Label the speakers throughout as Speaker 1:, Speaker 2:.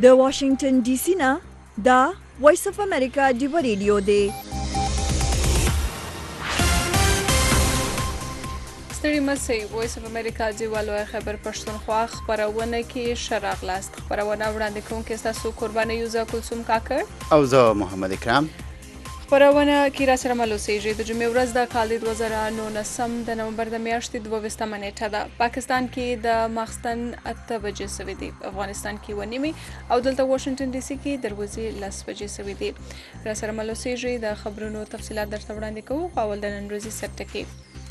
Speaker 1: د واشنگټن ډي سي نه دا وایس اف امریکا ډیو ریډیو دی.
Speaker 2: ستړي مسئ وایس اف امریکا ډیوالو خبر پښتونخوا خبرونه کې شراغلاست خبرونه وړاندې کوونکې ستاسو قرباني یوزا کلثوم کاکړ
Speaker 3: او زه محمد اکرام.
Speaker 2: خبرونه کې را سره ملوسیږي. د جمعې ورځ د کال 2019 د نومبر د میاشتې 22 نیټه ده. پاکستان کې د ماخستن 8 بجې سوي دي، افغانستان کې 9 او دلته واشنگټن ډي سي کې دروازې 10 بجې سوي دي. را سره ملوسیږي. د خبرونو تفصيلات درته وړاندې کوو. اول د نن ورځې سرټکی.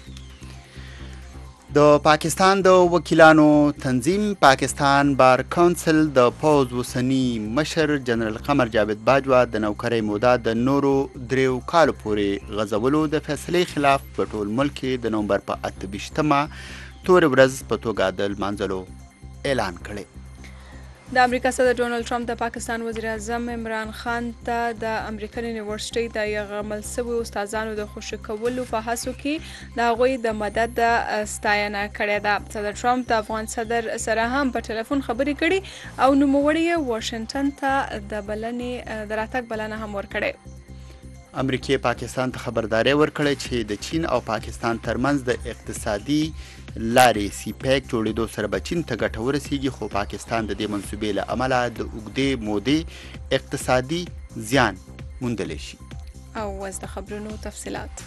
Speaker 3: د پاکستان د وکیلانو تنظیم پاکستان بار کونسل د پوز وسنی مشر جنرال قمر جاوید باجوا د نوکرۍ موده د نورو 3 کالو پورې غځولو د فیصلې خلاف په ټول ملک کې د نومبر په 28مه تورې ورځ په توګه د لمانځلو اعلان کړی.
Speaker 2: د امریکا صدر ډونالد ټرمپ د پاکستان وزیر اعظم عمران خان ته د امریکن یونیورسيټي د یغمل سوي استادانو د خوشی کولو په هڅو کې د هغوی د مدد ستاینه کړې ده. صدر ټرمپ د افغان صدر سره هم په ټلیفون خبرې کړې او نوموړی واشنگټن ته د بلنې د راتګ بلنه هم ورکړې.
Speaker 3: امریکای پاکستان ته خبرداري ورکړې چې د چین او پاکستان ترمنځ د اقتصادي لارې سی پیک جوړېدو سره به چین ته ګټه ورسیږي، خو پاکستان د دې منصوبې له امله د اوږدې مودې اقتصادي زیان موندلی شي.
Speaker 2: او اوس د خبرونو تفصیلات.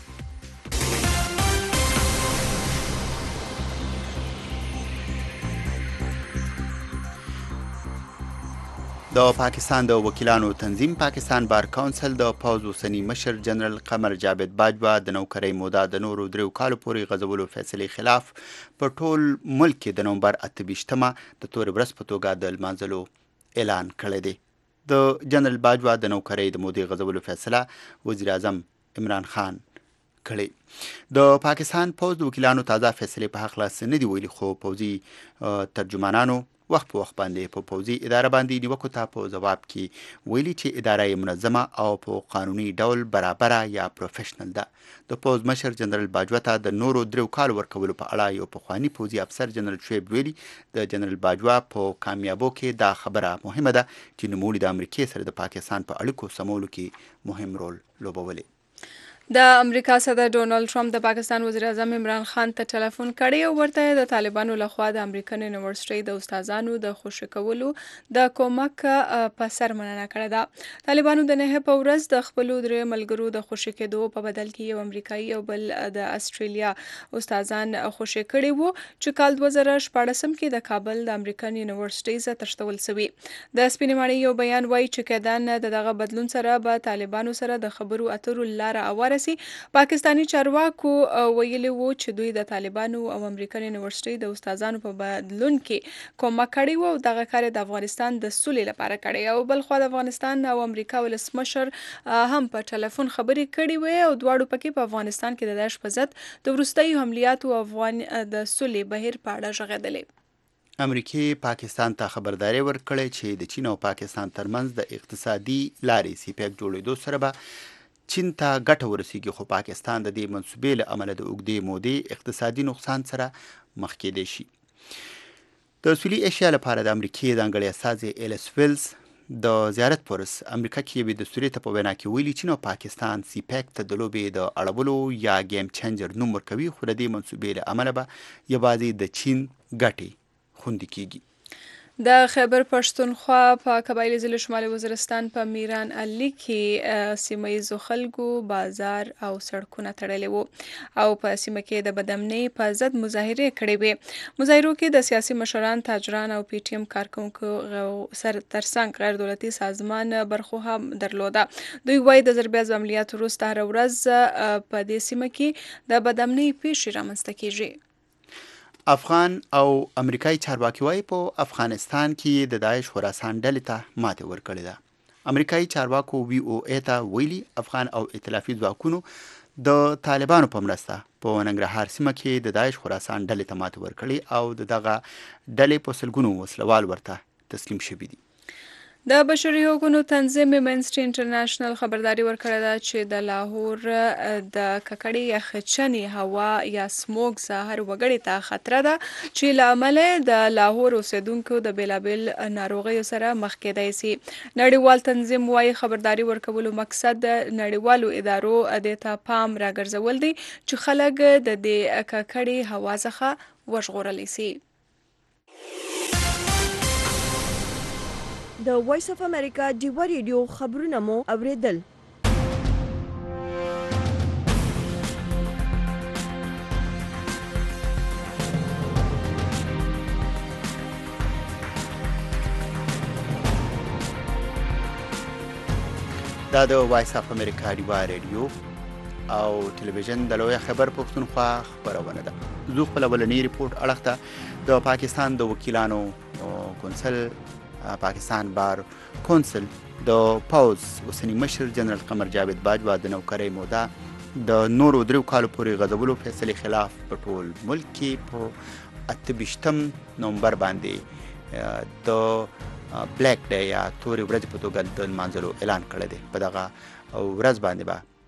Speaker 3: د پاکستان د وکیلانو تنظیم پاکستان بار کونسل د پوز وسنی مشر جنرال قمر جاوید باجوا د نوکرۍ موده د نورو 3 کالو پورې غځولو فیصلې خلاف په ټول ملک کې د نومبر 28مه د تورې ورځ په توګه د لمانځلو اعلان کړی دی. د جنرال باجوا د نوکرۍ د مودې غځولو فیصله وزیر اعظم عمران خان کړی. د پاکستان پوز د وکیلانو تازه فیصلې په حق لاس نه دی ویلي، خو پوزي ترجمانانو وخت په وخت باندې په پوزي اداره باندې نیوکو ته په ځواب کې ویلي چې اداره یې منظمه او په قانوني ډول برابره یا پروفیشنل ده. د پوز مشر جنرال باجوا ته د نورو 3 کالو ورکولو په اړه یو پخوانی پوزي افسر جنرال شعیب ویلي د جنرال باجوا په کامیابو کې دا خبره مهمه ده چې نوموړي د امریکای سره د پاکستان په اړیکو سمولو کې مهم رول لوبولی.
Speaker 2: د امریکا صدر ډونالد ټرمپ د پاکستان وزیر اعظم عمران خان ته ټلیفون کړی او ورته د طالبانو لخوا د امریکن یونیورسيټي د استادانو د خوشی کولو د کومک په سر مننه کړې ده. طالبانو د نه په ورځ د خپل 3 ملګرو د خوشی کېدو په بدل کې یو امریکایي او بل د استرالیا استادان خوشی کړي وو چې کال 2014 کې د کابل د امریکن یونیورسيټي ز تشتول سوي. د سپینماړي یو بیان وایي چې کېدان دغه بدلون سره به طالبانو سره د خبرو اترو لاره اواره پاکستانی چارواکو ویلي وو چې دوی د طالبانو او امریکن یونیورسيټي د استادانو په بدلون کې کومک کړی وو او دغه کار د افغانستان د سولې لپاره کړی او بل خو د افغانستان او امریکا ولسمشر هم په ټلیفون خبرې کړې وې او دواړو پکې په افغانستان کې د داعش په ضد د وروستیو حملاتو افغان د سولې بهیر په اړه ژغېدلې.
Speaker 3: امریکای پاکستان ته خبرداري ورکړې چې د چین او پاکستان ترمنځ د اقتصادي لارې سی پیک جوړېدو سره به چین ته ګټه ورسیږي، خو پاکستان د دې منصوبې له امله د اوږدې مودې اقتصادي نقصان سره مخ کېدی شي. د سویلي ایشیا لپاره د امریکای ځانګړی استازی ایلس ویلز د زیارت پرس امریکا کې یوې دستوري ته په وینا کې ویلي چین او پاکستان سی پیک ته د لوبې د اړولو یا گیم چینجر نوم ورکوي، خو د دې منصوبې له امله به یوازې د چین ګټې خوندي کیږي.
Speaker 2: د خیبر پښتونخوا په قبایلی ضلع شمالي وزیرستان په میران علي کې سیمه ییزو خلکو بازار او سړکونه تړلي وو او په سیمه کې د بدامنۍ په ضد مظاهرې کړې وې. مظاهرو کې د سیاسي مشران، تاجران او پی ټی ایم کارکونکو سر ترڅنګ غیر دولتي سازمان برخو هم درلوده. دوی وایي د ضربیز عملیاتو وروسته هره ورځ په دې سیمه کې د بدامنۍ پیښې رامنځته کیږي.
Speaker 3: افغان او امریکایي چارواکي وايي په افغانستان کې د داعش خراسان ډلې ته ماتې ورکړې ده. امریکایي چارواکو وی او ای ته ویلي افغان او ائتلافي ځواکونو د طالبانو په مرسته په ننګرهار سیمه کې د داعش خراسان ډلې ته ماتې ورکړې او دغه ډلې په سلګونو وسلوال ورته تسلیم شوي دي.
Speaker 2: د بشري حقوقو تنظیم امنسټي انټرنیشنل خبرداري ورکړې ده چې د لاهور د ککړې یخچنې هوا یا سموګ هر وګړي ته خطر ده چې له امله د لاهور اوسیدونکو د بیلابیل ناروغیو سره مخ کېدای شي. نړیوال تنظیم وايي خبرداري ورکولو مقصد د نړیوالو ادارو د ته پام راګرځول دي چې خلک د دې ککړې هوا څخه وژغورلی شي.
Speaker 1: د وایس اف امریکا ډیوا ریډیو خبرونه مو اوریدل.
Speaker 3: دا د وایس اف امریکا ډیوا ریډیو او ټلویزیون د لوی خبر پښتونخوا خبرونه ده. زه خپل اولنی ریپورت اړخ ته د پاکستان د وکیلانو کونسل پاکستان بار کونسل د پاوز اوسنی مشر جنرال قمر جاوید باجوا د نوکرۍ موده د نورو 3 کالو پورې غځولو فیصلې خلاف په ټول ملک کې په 28 نومبر باندې د بلیک ډے یا تورې ورځې په توګه د لمانځلو اعلان کړی دی. په دغه ورځ باندې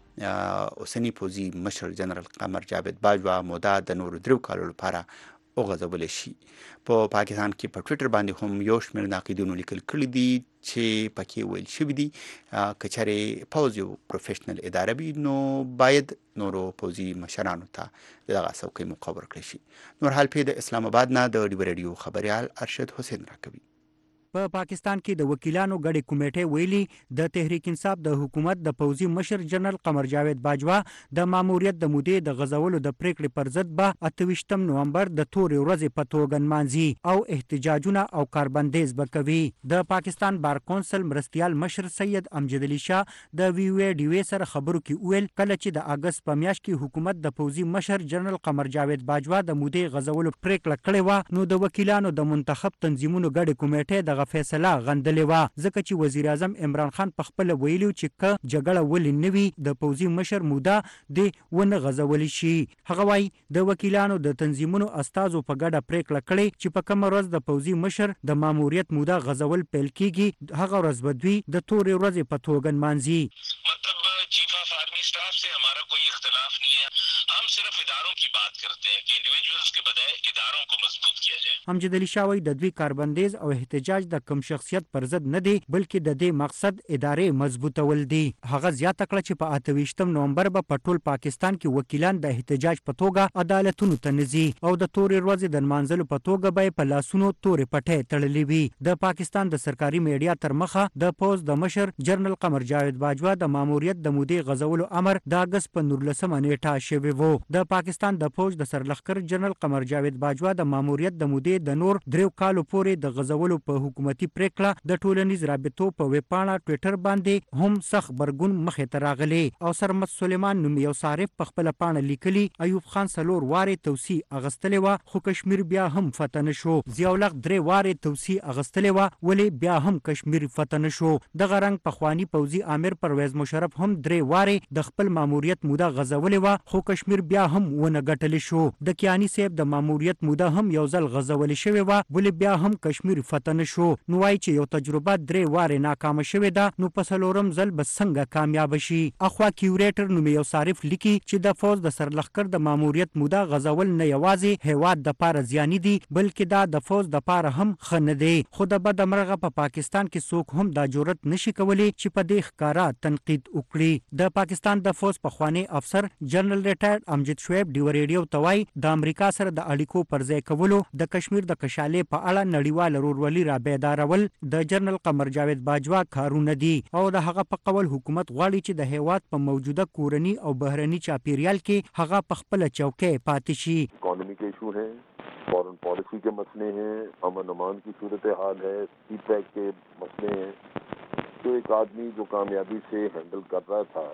Speaker 3: به اوسنی پوځي مشر جنرال قمر جاوید باجوا موده د نورو 3 کالو لپاره وغځولی شي. په پاکستان کې په ټویټر باندې هم یو شمېر ناقدینو لیکل کړي دي چې پکې ویل شوي دي که چېرې پوځ یو پروفیشنل اداره وي نو باید نورو پوځي مشرانو ته دغه څوکۍ موقع ورکړی شي. نور حال پې د اسلام آباد نه د ډیوا ریډیو خبریال ارشد حسین راکوي.
Speaker 4: په پاکستان کې د وکیلانو غړي کمیټې ویلي د تحریک انصاف د حکومت د پوځي مشر جنرال قمر جاوید باجوا د ماموریت د مودې د غزولو د پریکړې پر ضد به 28 نومبر د تورې ورځې په توګه نمانځي او احتجاجونه او کاربندیز به کوي. د پاکستان بار کونسل مرستیال مشر سید امجد علي شاه د وی وی ډي وی سره خبرو کې ویل کله چې د اگست په میاشت کې حکومت د پوځي مشر جنرال قمر جاوید باجوا د مودې غزولو پریکړه کړې و نو د وکیلانو د منتخب تنظیمونو غړي کمیټې د فیصله غندلې و ځکه چې وزیر اعظم عمران خان په خپل ویلو چې که جګړه ولې نه وي د پوځي مشر موده د ونه غزول شي. هغه وايي د وکیلانو د تنظیمونو استازو په ګډه پریکړه کړې چې په کوم ورځ د پوځي مشر د ماموریت موده غزول پیل کیږي هغه ورځ به دوی د تورې ورځې په توګه نمانځي.
Speaker 5: मतलब chief of army staff से हमारा कोई इख्तलाफ नहीं है. हम सिर्फ इदारों की बात करते हैं कि इंडिविजुअल्स के बजाय इदारों को मजबूत किया जाए.
Speaker 4: امجد علي شاه د دوی کاربندیز او احتجاج د کم شخصیت پر ضد نه دی بلکې د دې مقصد ادارې مضبوطول دي. هغه زیاته کړه چې په 28 نومبر به په ټول پاکستان کې وکیلان د احتجاج په توګه عدالتونو ته نځي او د تورې ورځې د نمانځلو په توګه به په لاسونو تورې پټې تړلې وي. د پاکستان د سرکاري میډیا تر مخه د پوز د مشر جنرال قمر جاوید باجوا د ماموریت د مودې غزولو امر د اگست په 19 نیټه شوی وو. د پاکستان د فوج د سرلښکر جنرال قمر جاوید باجوا د ماموریت د مودې د نور 3 کالو پورې د غزولو په حکومتي پریکړه د ټولنیز رابطو په ویبپاڼه ټویټر باندې هم سخت برګون مخې ته راغلی او سرمد سلیمان نوم یو صارف په خپل پاڼه لیکلي ایوب خان سلور واره توصی اغستلې و خو کشمیر بیا هم فتح نشو. ضیاءالحق 3 واره توصی اغستلې و ولې بیا هم کشمیر فتح نشو. د غرنګ پخوانی پوځي امیر پرویز مشرف هم 3 واره د خپل ماموریت موده غزولې و خو کشمیر بیا هم ونه ګټل شو. د کیانی صاحب د ماموریت موده هم یو ځل غزول شوی و ولې بیا هم کشمیر فتح نشو. نو وايي چې یو تجربه 3 واره ناکام شوې ده نو په څلورم ځل به څنګه کامیاب شي. اخوا کیوریټر نوم یو صارف لیکي چې د فوج د سرلښکر د ماموریت موده غزول نه یوازې هیواد د پاره زیانی دي بلکې دا د فوج د پاره هم خنه دی. خو د بد مرغه په پاکستان کې څوک هم دا جرأت نشي کولی چې په دې ښکارا تنقید وکړي. د پاکستان د فوج پخوانی افسر جنرال ریټایرډ امجد شعیب ډیوا ریډیو توای د امریکا سره د اړیکو پر ځای کولو د کشمیر د کشالې په اړه نړیوال ورورولي را بیدارول د جنرال قمر جاوید باجوا کارونه دي او د هغه په قول حکومت غواړي چې د هیواد په موجوده کورنی او بهرني چاپیریال کې هغه په خپل چوکۍ پاتې شي.
Speaker 6: اکانومی کے ایشو ہیں, فورن پالیسی کے مسئلے ہیں, امن امان کی صورتحال ہے, سی پیک کے مسئلے ہیں. تو ایک آدمی جو کامیابی سے ہینڈل کر رہا تھا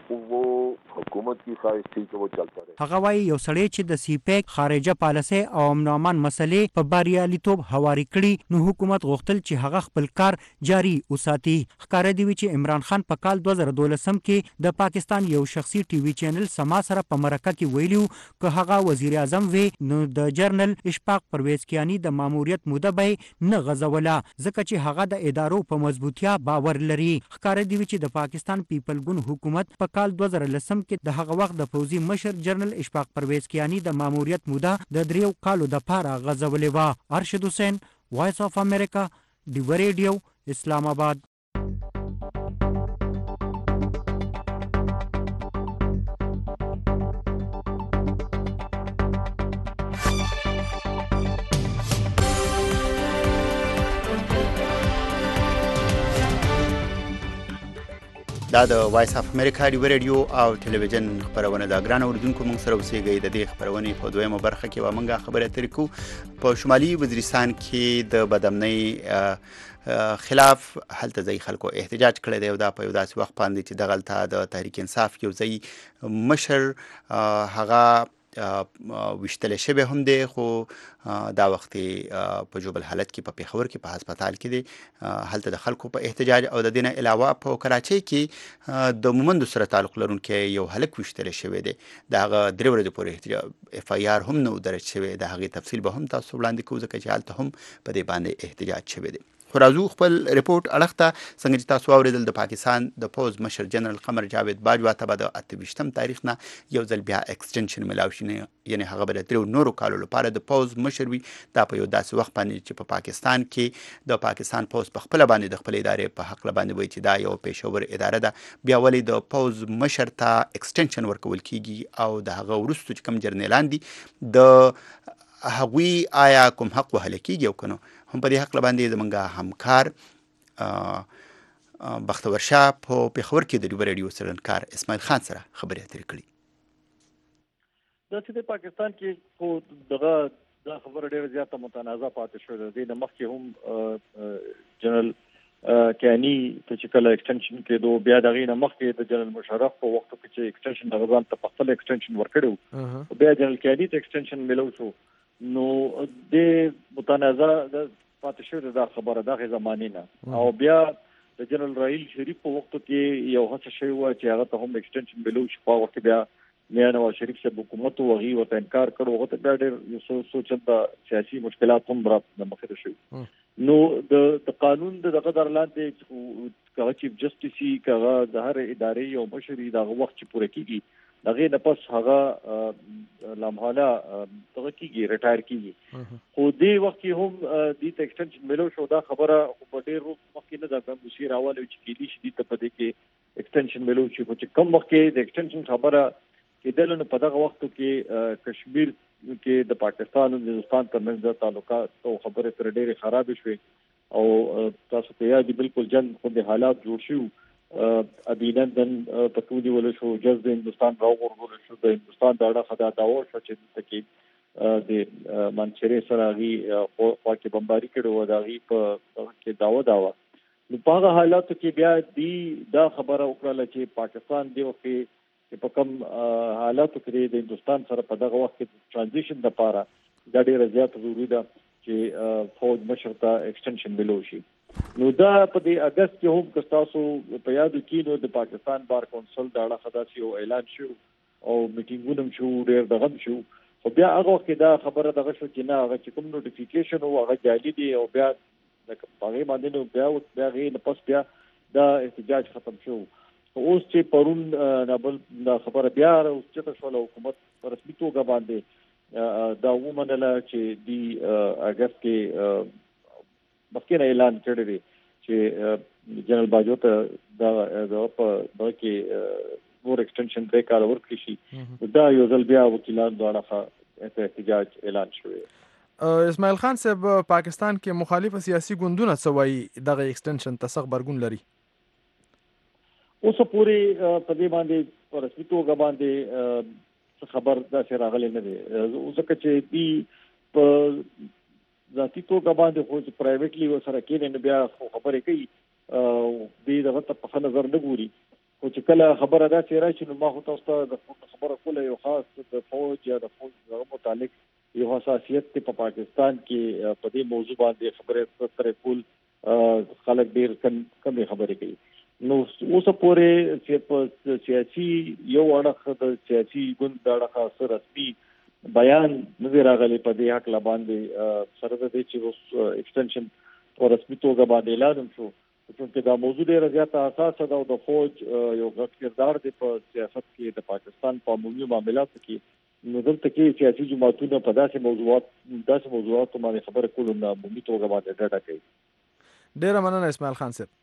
Speaker 6: वो हुकूमत की ख्वाहिश थी कि वो चलता रहे.
Speaker 4: هغه وایي یو سړی چې د سیپیک خارجه پالیسۍ او امن و امان مسلې په بریالیتوب هواري کړي نو حکومت غوښتل چې هغه خپل کار جاري وساتي. ښکاره دی چې عمران خان په کال 2012 کې د پاکستان یو شخصي ټي وي چینل سما سره په مرکه کې ویلیو که هغه وزیر اعظم وي نو د جنرال اشفاق پرویز کیانی د ماموریت موده به نه غځوله ځکه چې هغه د ادارو په مضبوطیا باور لري. ښکاره دی چې د پاکستان پیپل ګوند حکومت په کال 2010 کې د هغه وخت د پوځي مشر جنرال اشفاق پرویز کیانی د ماموریت موده د 3 کالو د پاره غځولې و. ارشد حسین، وایس اف امریکا، ډیو ریډیو، اسلام آباد.
Speaker 3: دا د وایس اف امریکا ډیو ریډیو او ټلویزیون خبرونه ده. ګران اوریدونکو موږ سره اوسېږئ. د دې خبرونې په دویمه برخه کې به موږ خبرې اترې کوو. په شمالي وزیرستان کې د بدامنۍ خلاف هلته ځای خلکو احتجاج کړی دی او دا په یو داسې وخت باندې چې دغلته د تحریک انصاف یو ځای مشر هغه وشتل شوی هم دی خو دا وخت په جوبل حالت کې په پیښور کې په هسپتال کې دی. هلته د خلکو په احتجاج او د دینه علاوه په کراچۍ کې د مومندو سره تعلق لرونکي یو هلک وشتل شوی دی. دا هغه 3 ورځې پورې اف آی آر هم نو درج شوی. د هغې تفصیل به هم تاسو وړاندې کوو ځکه چې هلته هم په دې باندې احتجاج شوی دی. خو راځو خپل ریپورت اړخ ته. څنګه چې تاسو واورېدل د پاکستان د پوز مشر جنرال قمر جاوید باجوا ته به د 28 تاریخ نه یو ځل بیا ایکسټنشن ملاو شي، یعنی هغه به د 3 نورو کالو لپاره د پوز مشر وي. دا په یو داسې وخت باندې چې په پاکستان کې د پاکستان پوز په خپل باندې د خپل ادارې په حق باندې وایي چې دا یو پیشور اداره ده. بیا ولې د پوز مشر ته ایکسټنشن ورکول کیږي او د هغه وروسته چې کوم جرنیلان دي د هغوی آیا کوم حق وهل کیږي او کنه. هم په دې حق باندې زمونږ همکار بختور شاه په پیښور کې د ډیو ریډیو سرنکار اسماعیل خان سره خبرې اترې کړې.
Speaker 7: دا چې د پاکستان کې خو دغه دا خبره ډېره زیاته متنازع پاتې شوې ده. د مخکې هم جنرال کیانی ته چې کله ایکسټنشن کېدو بیا دغې نه مخکې د جنرال مشرف په وخت کې چې ایکسټنشن دغه ځان ته په خپل ایکسټنشن ورکړی و بیا جنرال کیانی ته ایکسټنشن ملو شو نو د متنازع پاتې شوې دا خبره دغه زمانې نه. او بیا د جنرال رائیل شریف په وخت کې یو هڅه شوې وه چې هغه ته هم ایکسټنشن ملو شي. په وخت کې بیا میا نواز شریف صاحب حکومت وغي ورته انکار کړو. هغه ته بیا ډېر سوچنده سیاسي مشکلات هم را مخې شوي. نو د قانون دغه در لاندې هغه چیف جسټس وي که هغه د هر ادارې یو مشر وي دغه وخت چې پوره کېږي دغې نه پس هغه لامحاله دغه کېږي ریټایر کېږي. خو دې وخت کې هم دې ته ایکسټنشن ملو شو. دا خبره خو په ډېر مخکې نه ده ګنګوسي راوالی چې کېدای شي دې ته په دې کې ایکسټنشن ملو شي. خو چې کم وخت کې د ایکسټنشن خبره کېدل نو په دغه وخت کې کشمیر کې د پاکستان او هندوستان ترمنځ د تعلقات او خبرې تر ډېرې خرابې شوې او تاسو ته یاد دي بالکل جنګ غوندې حالات جوړ شوي. ابینندن پتولی ول شو جز د هندوستان راوغورځول شو. د هندوستان د اړخه دا دعوا شو چې دلته کې د منچري سره هغې خوا کې بمباري کړې وه د هغې په کې دعوا نو په هغه حالاتو کې بیا دا خبره وکړله چې پاکستان دې وخت کې په کوم حالاتو کې د هندوستان سره په دغه وخت کې ټرانزیشن دپاره دا ډېره زیاته ضروري ده چې فوج مشر ته ایکسټنشن ملو شي. نو دا په دې اګست کې هم که تاسو په یادو کې نو د پاکستان بار کونسل د اړخه داسې یو اعلان شو او میټینګونه هم شو ډېر دغه هم شو. خو بیا هغه وخت کې دا خبره دغه شو چې نه هغه چې کوم نوټیفیکیشن و هغه جعلي دی او بیا د هغې باندې نو بیا هغې نه پس بیا دا احتجاج ختم شو. اوس چې پرون نابل دا خبره بیا اوچته شوله حکومت په رسمي توګه باندې دا ومنله چې دی اګست کې مخکې نه اعلان کړی دی چې جنرال باجو ته دا په دغه کې نور ایکسټنشن 3 کاله ورکړي شي. دا یو ځل بیا وکیلان دواړه احتجاج اعلان شوی.
Speaker 8: اسماعیل خان صاحب پاکستان کې مخالف سیاسي ګوندونه څه وایي دغه ایکسټنشن ته څه غبرګون لري؟
Speaker 7: اوس پورې په دې باندې په رسمي توګه باندې خبر داسې راغلی نه دی ځکه چې دوی په ذاتي توګه باندې خو چې پرایویټلی ورسره کېني نو بیا خبرې کوي دوی دغه ته په ښه نظر نه ګوري. خو چې کله خبره داسې راشي نو ما خو تاسو ته د خبره کوله یو خاص د فوج یا د فوج سره متعلق یو حساسیت په پاکستان کې په دې موضوع باندې خبره ترې کول خلک ډېر کم خبرې کوي نو اوس پورې چې په سیاسي یو اړخ د سیاسي ګوند د اړخ سره رسمي بیان نه دی راغلی په دې حق لا باندې سره د دې چې اوس ایکسټنشن او رسمي توګه باندې اعلان شو چې دا موضوع ډېره زیاته حساسه ده او د فوج یو غټ کردار دی په سیاست کې د پاکستان په عمومي معاملاتو کې نو دلته کې سیاسي جماعتونه په داسې موضوعاتو باندې خبرې کولو نه عمومي توګه باندې ډډه کوي.
Speaker 8: ډېره مننه اسماعیل خان صاحب.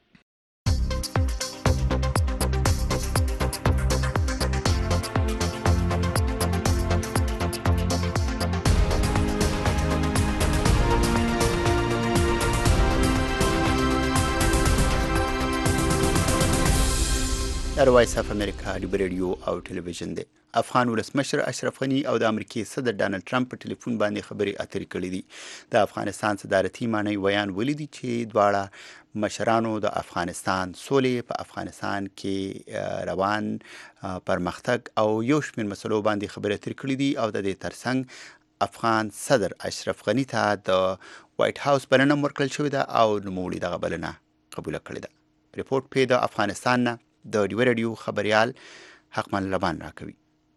Speaker 3: در وایس اف امریکا ډیبر ریډیو او ټلویزیون دی. افغان ولسمشر اشرف غنی او د امریکای صدر ډانلډ ټرمپ په ټلیفون باندې خبرې اترې کړې دي. د افغانستان صدارتي مانی ویان ولیدي چې دواړه مشرانو د افغانستان سولې په افغانستان کې روان پرمختګ او یو شمېر مسلو باندې خبرې اترې کړې دي او د دې ترڅنګ افغان صدر اشرف غنی ته د وایټ هاوس بلنه ورکړل شوې ده او نوموړي دغه بلنه قبول کړې ده. ریپورت پې د افغانستان نه د ډیور ریډیو خبريال حقمن لبان راکوي.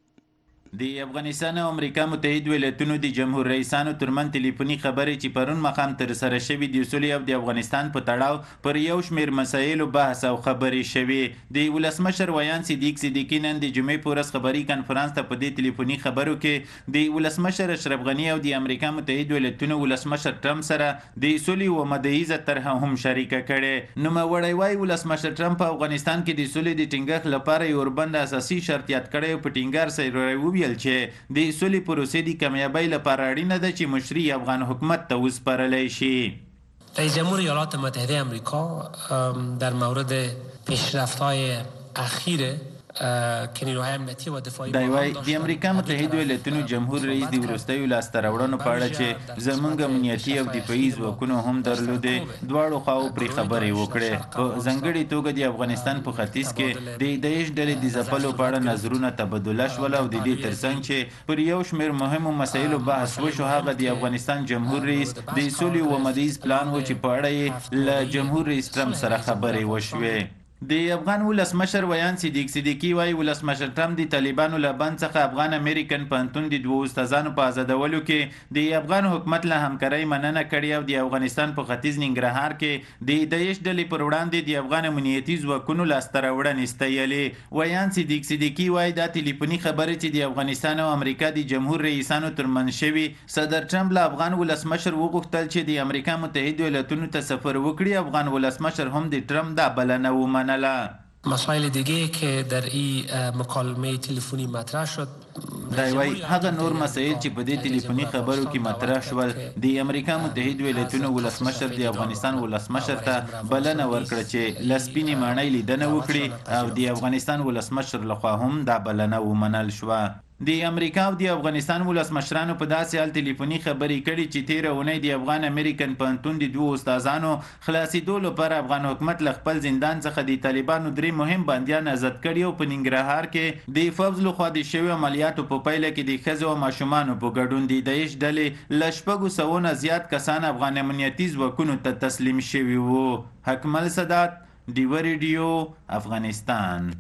Speaker 9: د افغانستان او امریکا متحد ولایتونو د جمهور رئیسانو ترمن ټلیفوني خبرې چې پرون مقام تر سره شوي د سولې او د افغانستان په تړاو پر یو شمېر مسایلو بحث او خبرې شوي. د ولسمشر ویان صدیقي نن د جمعې په ورځ خبري کنفرانس ته په دې ټلیفوني خبرو کې د ولسمشر اشرف غنی او د امریکا متحد ولایتونو ولسمشر ټرمپ سره د سولې و مدهیزه طرح هم شریکه کړي. نو مړی وای ولسمشر ټرمپ په افغانستان کې د سولې د ټینګښت لپاره یو بند اساسي شرط یاد کړی په ټینګار سره چې د سولې پروسې د کامیابی لپاره اړینه ده چې مشري افغان حکومت ته وسپارلی شي.
Speaker 10: رئیس جمهور ایالات متحده آمریکا در مورد پیشرفت‌های اخیر کنیروهای امنیتی و دفاعی
Speaker 9: دا وایي د امریکا متحده ایالاتونو جمهور رئیس د وروستیو لاسته راوړنو په اړه چې زموږ امنیتي او دفاعي ځواکونو هم درلودې دواړو خواو پرې خبرې وکړې. په ځانګړې توګه د افغانستان په ختیځ کې د داعش ډلې د ځپلو په اړه نظرونه تبادله شول او د دې ترڅنګ چې پر یو شمېر مهمو مسایلو بحث وشو هغه د افغانستان جمهور رئیس د سولې و مدهیز پلان و چې په اړه یې له جمهور رئیس ټرمپ سره خبرې وشوې. د افغان ولسمشر ویان صدیقي وایي ولسمشر ټرمپ د طالبانو له بند څخه افغان امریکن پوهنتون د دوو استادانو په آزادولو کې د افغان حکومت له همکارۍ مننه کړې او د افغانستان په ختیځ ننګرهار کې د داعش ډلې پر وړاندې د افغان امنیتي ځواکونو لاسته راوړنې ستایلې. ویان صدیقي وایي دا ټلیفوني خبرې چې د افغانستان او امریکا د جمهور رئیسانو ترمنځ شوي صدر ټرمپ له افغان ولسمشر وغوښتل چې د امریکا متحده ایالاتونو ته سفر وکړي. افغان ولسمشر هم د ټرمپ دا بلنه ومنله.
Speaker 10: مسائل دیگه که در این مکالمه تلفنی مطرح شد
Speaker 9: دا وایي هغه نور مسایل چې په دې ټلیفوني خبرو کې مطرح شول د امریکا متحده ایالاتونو ولسمشر د افغانستان ولسمشر ته بلنه ورکړه چې له سپینې ماڼۍ لیدنه وکړي او د افغانستان ولسمشر لخوا هم دا بلنه ومنل شوه. د امریکا او د افغانستان ولسمشرانو په داسې حال ټلیفوني خبرې کړي چې تیره اونۍ د افغان امریکن پوهنتون د دوو استادانو خلاصېدو لپاره افغان حکومت له خپل زندان څخه د طالبانو 3 مهم بندیان آزاد کړي او په ننګرهار کې د فوز لخوا د شویو عملیاتو په پایله کې د ښځو او ماشومانو په ګډون د داعش ډلې له 600 نه زیات کسان افغان امنیتي ځواکونو ته تسلیم شوي وو. حکمل سادات، ډیور ریډیو، افغانستان.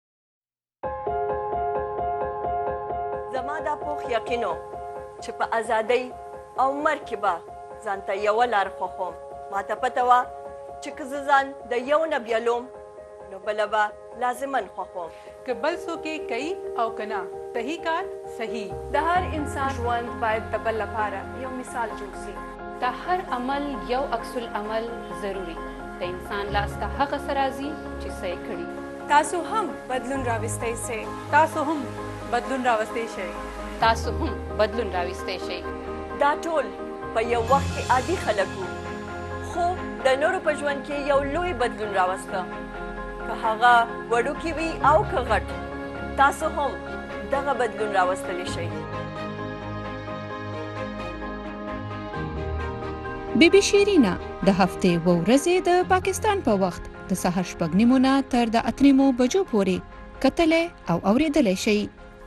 Speaker 1: زما دا پوخ یقینو چې په ازادۍ او مرګ کې به ځان ته یوه لار خوښوم. ما ته پته وه چې که زه ځان د یو نه بیلوم نو بله به لازمن خوښوم.
Speaker 2: که بل څوک یې کوي او که نه صحیح کار صحیح.
Speaker 11: د هر انسان ژوند باید د بل لپاره یو مثال جوړ شي.
Speaker 12: د هر عمل یو عکس العمل ضروري. د انسان لاس ته هغه څه راځي چې څه یې کړي.
Speaker 11: تاسو هم بدلون راوستی سئ.
Speaker 2: تاسو هم بدلون راوستی شئ.
Speaker 12: تاسو هم بدلون راوستی شئ.
Speaker 1: دا ټول په یو وخت کې عادي خلک وو خو د نورو په ژوند کې یو لوی بدلون راوسته. که هغه وړوکی وي او که غټ تاسو هم دغه بدلون راوستلی شئ.
Speaker 13: بی بی شیرینا د هفتې و ورځې د پاکستان په وخت د سهار 6:30 نه تر د 8:30 بجو پورې کتلې او اوریدلې شي.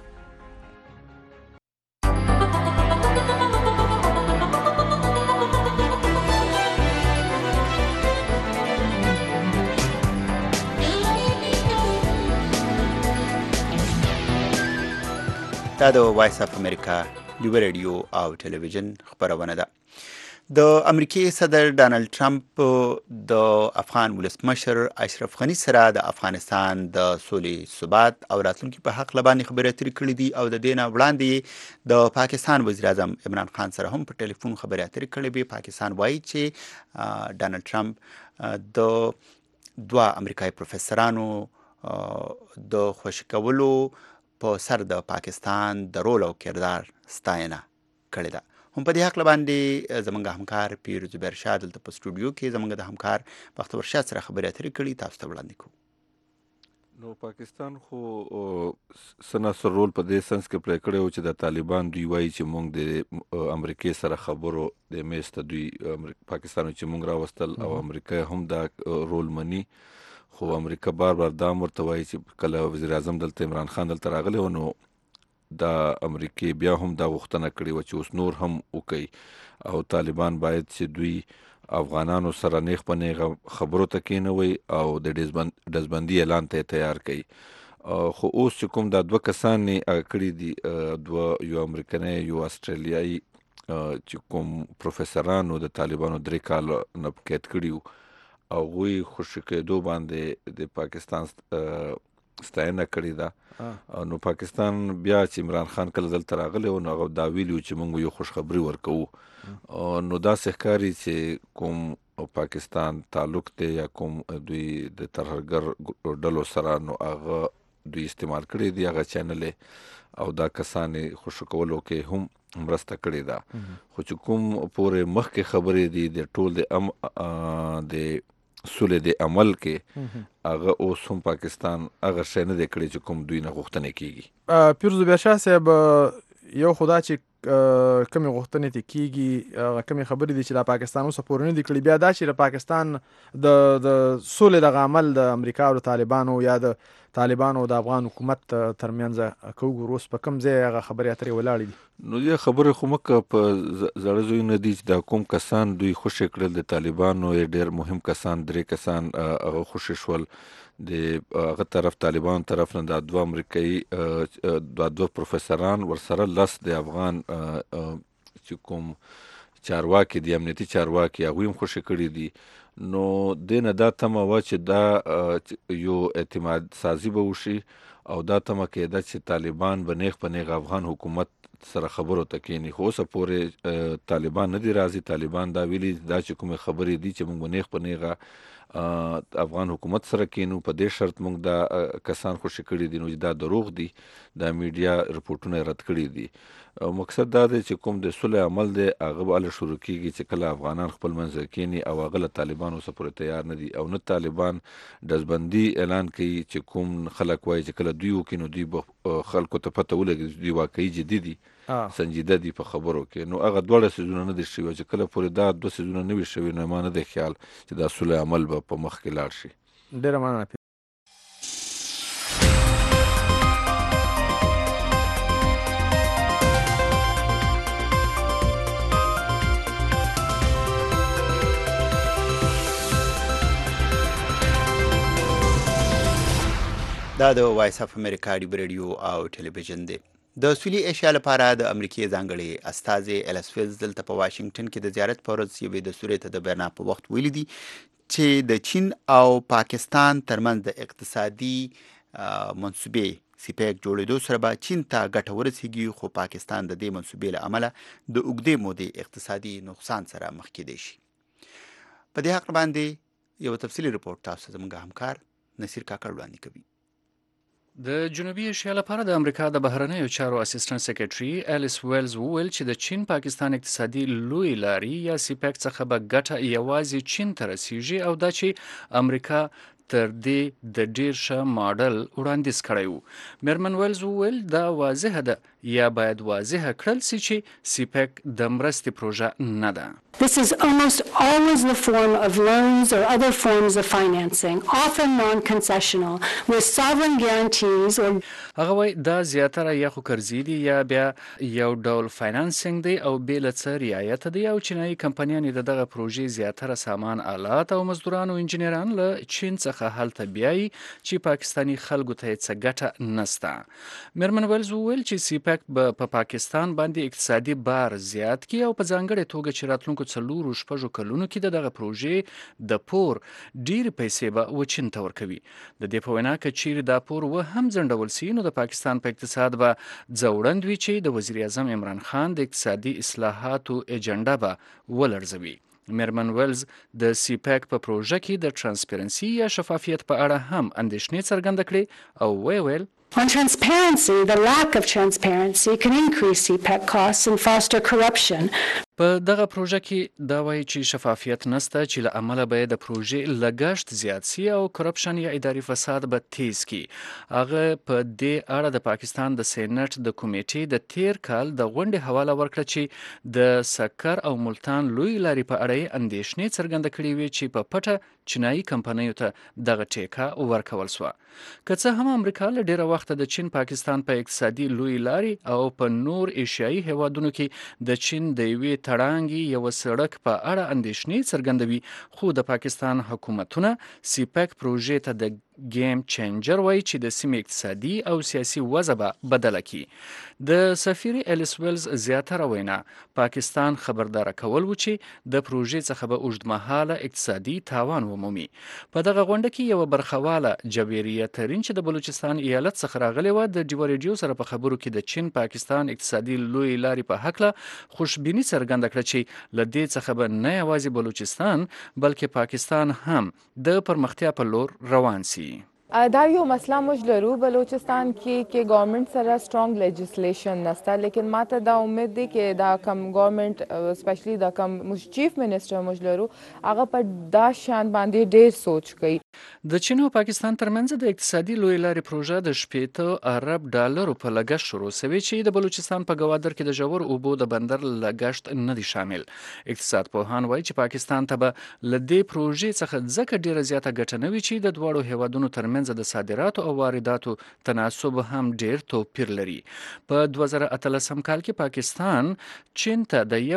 Speaker 3: دا د وایس اف امریکا یو رادیو او ټلویزیون خبرونه ده. د امریکای صدر ډانلډ ټرمپ د افغان ولسمشر اشرف غنی سره د افغانستان د سولې ثبات او راتلونکي په حق لبانې خبرې اترې کړې دي او د دینه وړاندې د پاکستان وزیر اعظم عمران خان سره هم په ټلیفون خبرې اترې کړې وي. پاکستان وایي چې ډانلډ ټرمپ د دوه امریکایي پروفیسورانو د خوشي کولو په سر د پاکستان د رول او کردار ستاینه کړې ده. هم په دې حق باندې زمونږ همکار پیر زبیر شاه دلته په سټوډیو کې زمونږ د همکار بختور شاه سره خبرې اترې کړې، تاسو ته وړاندې کوو.
Speaker 14: نو پاکستان خو سناسر رول په دې سنس کې پلی کړی و چې د طالبان دوی وایي چې موږ د امریکای سره خبرو د میز ته دوی پاکستان چې موږ راوستل او امریکا هم دا رول مني، خو امریکا بار بار دا ورته وایي چې کله وزیر اعظم دلته عمران خان دلته راغلی و نو دا امریکای بیا هم دا غوښتنه کړې و چې اوس نور هم وکړي او طالبان باید چې دوی افغانانو سره نیغ په نیغه خبرو ته کېنوي او د ډزبندي اعلان ته تیار کړي. خو اوس چې کوم دا دوه کسان کړي دي، یو امریکنی یو استرالیایي چې کوم پروفیسورانو د طالبانو 3 کال نه قید کړي او غوی خوشي کېدو باندې د پاکستان ستاینه کړې ده. نو پاکستان بیا چې عمران خان کله دلته راغلی و نو هغه دا ویلي چې موږ یو خوشخبري ورکوو. نو داسې ښکاري چې کوم پاکستان تعلق دی یا کوم دوی د ترهګر ډلو سره نو هغه دوی استعمال کړی دی هغه چینل او دا کسان خوشو کولو کې هم مرسته کړې ده. خو چې کوم پورې مخکې خبرې دي د ټول د سولې د عمل کې هغه اوس هم پاکستان هغه شی نه دی کړی چې کوم دوی نه غوښتنې کېږي.
Speaker 8: پیر زبیر شاه صاحب، یو خدا چې کمی غوښتنې ته کېږي هغه کمی خبرې دي چې د پاکستان اوسه پورې نه دي کړي، بیا دا چې د پاکستان د سولې دغه عمل د امریکا او د طالبانو یا د طالبانو د افغان حکومت ترمنځ کوږ روس په کوم ځای هغه خبرې اترې ولاړې دي.
Speaker 14: نو دې خبرې خو مکه په زړه ځایونه دي چې دا کوم کسان دوی خوشي کړل د طالبانو ډېر مهم کسان 3 کسان هغه خوشي شول د هغه طرف طالبان طرف نه د دوه امریکایي دوه پروفیسوران ورسره لس د افغان چې کوم چارواکي دي امنیتي چارواکي هغوی هم خوشي کړي دي. نو دینه دا تمه وه چې دا یو اعتماد سازي به وشي او دا تمه کېده چې طالبان به نیغ په نیغ افغان حکومت سره خبرو ته کېني. خو اوسه پورې طالبان نه دي راځي. طالبان دا ویلي دا چې کومې خبرې دي چې موږ به نیغ په نیغه افغان حکومت سره کېنو، په دې شرط موږ دا کسان خوشي کړي دي. نو دا دروغ دي، دا میډیا رپورټونه رد کړي دي. مقصد دا دی چې کوم د صلح عمل دی هغه به هله شروع کېږي چې کله افغانان خپل منځ کېني او هغه له طالبانو سره پورې تیار نه دي او نه طالبان ډزبندي اعلان کوي چې کوم خلک وایي چې کله دوی وکړي نو دوی به خلکو ته پته ولګي دوی واقعي جدي دي سنجیده دي په خبرو کې. نو هغه دواړه سیزونه نه دي شوي چې کله پورې دا 2 سیزونه نه وي شوي نو ما نه دی خیال چې دا صلح عمل به په مخ کې لاړ شي.
Speaker 8: ډېره مننه.
Speaker 3: دا د وایس اف امریکا رادیو او ټلویزیون دی. د سویلي ایشیا لپاره د امریکای ځانګړي استازي الیسفیز دلته په واشنگټن کې د زیارت په ورځ یوې د سورې ته د بیان په وخت ویلي دي چې د چین او پاکستان ترمنځ د اقتصادي منصوبې سیپیک جوړېدو سره به چین ته ګټه ورسیږي، خو پاکستان د دې منصوبې له امله د اوږدې مودې اقتصادي نقصان سره مخ کېدی شي. په دې حق باندې یو تفصیلي رپورټ تاسو زموږ همکار نصیر کاکړ وړاندې کوي.
Speaker 15: د جنوبي ایشیا لپاره د امریکا د بهرنیو چارو اسسټنټ سیکریټري الیس ویلز وویل چې د چین پاکستان اقتصادي لوی لاري یا سیپیک څخه به ګټه یوازې چین ته رسیږي او دا چې امریکا تر دې د ډیر ښه ماډل وړاندیز کړی و. میرمن ویلز وویل دا واضحه ده یا باید واضحه کړل سي چې سیپیک د مرستې پروژه نه ده.
Speaker 16: This is almost always the form of loans or other forms of financing, often non-concessional, with sovereign guarantees or
Speaker 15: هغه وایي دا زیاتره یا خو قرضې دي یا بیا یو ډول فاینانسینګ دی او بې له څه رعایت دی او چینایي کمپنیانې د دغه پروژې زیاتره سامان آلات او مزدوران او انجینران له چین څخه هلته بیایي چې پاکستاني خلکو ته یې څه ګټه نسته. میرمن ویلز وویل چې سیپیک به په پاکستان باندې اقتصادي بار زیات کړي او په ځانګړې توګه چې راتلونکو څلورو شپږو کلونو کې د دغه پروژې د پور ډېرې پیسې به و چین ته ورکوي. د دې په وینا که چیرې دا پور و هم ځنډول سي نو د پاکستان په اقتصاد به ځوړند وي چې د وزیر اعظم عمران خان د اقتصادي اصلاحاتو ایجنډا به ولړزوي. میرمن ویلز د سیپیک په پروژه کې د ترانسپیرنسي یا شفافیت په اړه هم اندېښنې څرګنده کړې او ویل
Speaker 16: on transparency, the lack of transparency can increase CPEC costs and foster corruption.
Speaker 15: په دغه پروژه کې دا وایي چې شفافیت نسته چې له امله به د پروژې لګښت زیات سي او کرپشن یا اداري فساد به تیز کی. هغه په دې اړه د پاکستان د سېنات د کمیټې د تیر کال د غونډې حواله ورکړه چې د سکر او ملتان لوی لارې په اړه اندېښنې څرګنده کړې وي چې په پټه چینایي کمپنیو ته دغه ټیکه ورکول سوه. که څه هم امریکا له ډیره وخته د چین پاکستان په اقتصادي لوی لارې او په نور ایشیایي هیوادونو کې د چین د یوې تړانګي یو سړک په اړه اندېښنې څرګندوي خو د پاکستان حکومتونه سیپیک پروژې ته د گیم چینجر وایي چې د سیمې اقتصادي او سیاسي وضع به بدله کی. د سفیر الیس ویلز زیاتره وینا پاکستان خبردار کول و چې د پروژې څخه به اوږدمهاله اقتصادي تاوان ومومي. په دغه غونډه کې یو برخواله جبیریه ترین چې د بلوچستان ایالت څخه راغلی و د ډیو ریډیو سره په خبرو کې د چین پاکستان اقتصادي لوی لارې په هکله خوشبیني څرګنده کړه چې له دې څخه به نه یوازې بلوچستان بلکې پاکستان هم د پرمختیا په لور روان سي.
Speaker 11: دا یو مسله موږ لرو بلوچستان کې ګورنمنت سره سترونګ لیجسلیشن نشته لیکن ماته دا امید دی چې دا کم ګورنمنت سپیشلی دا کم موږ چیف منسٹر موږ لرو هغه په دا شان باندې ډیر سوچ کوي.
Speaker 15: د چین او پاکستان ترمنځ د اقتصادي لوی لارې پروژه د 80 ارب ډالرو په لګښت شروع شوې چې د بلوچستان په ګوادر کې د ژور اوبو د بندر لګښت نه دی شامل. اقتصاد پوهان وایي چې پاکستان ته به له دې پروژې څخه ځکه ډیره زیاته ګټه نه وي چې د دواړو هیوادونو ترمنځ د صادراتو او وارداتو تناسب هم ډیر توپیر لري. په 2013 کال کې پاکستان چین ته د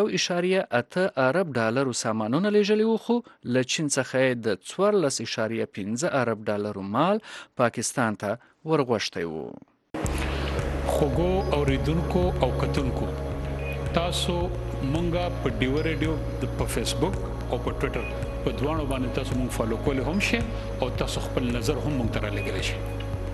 Speaker 15: 1.8 ارب ډالرو سامانونه لیږلي وو خو له چین څخه د 14.5 ارب ډالرو مال پاکستان ته ورغوښتی وو.
Speaker 17: خوګو اوریدونکو او کتونکو تاسو مونږه په ډیو ریډیو په فیسبوک او په ټوئیټر په دوانو باندې تاسو مونږ فالو کولی هم شئ او تاسو خپل نظر هم مونږ ته رالیږلی شئ.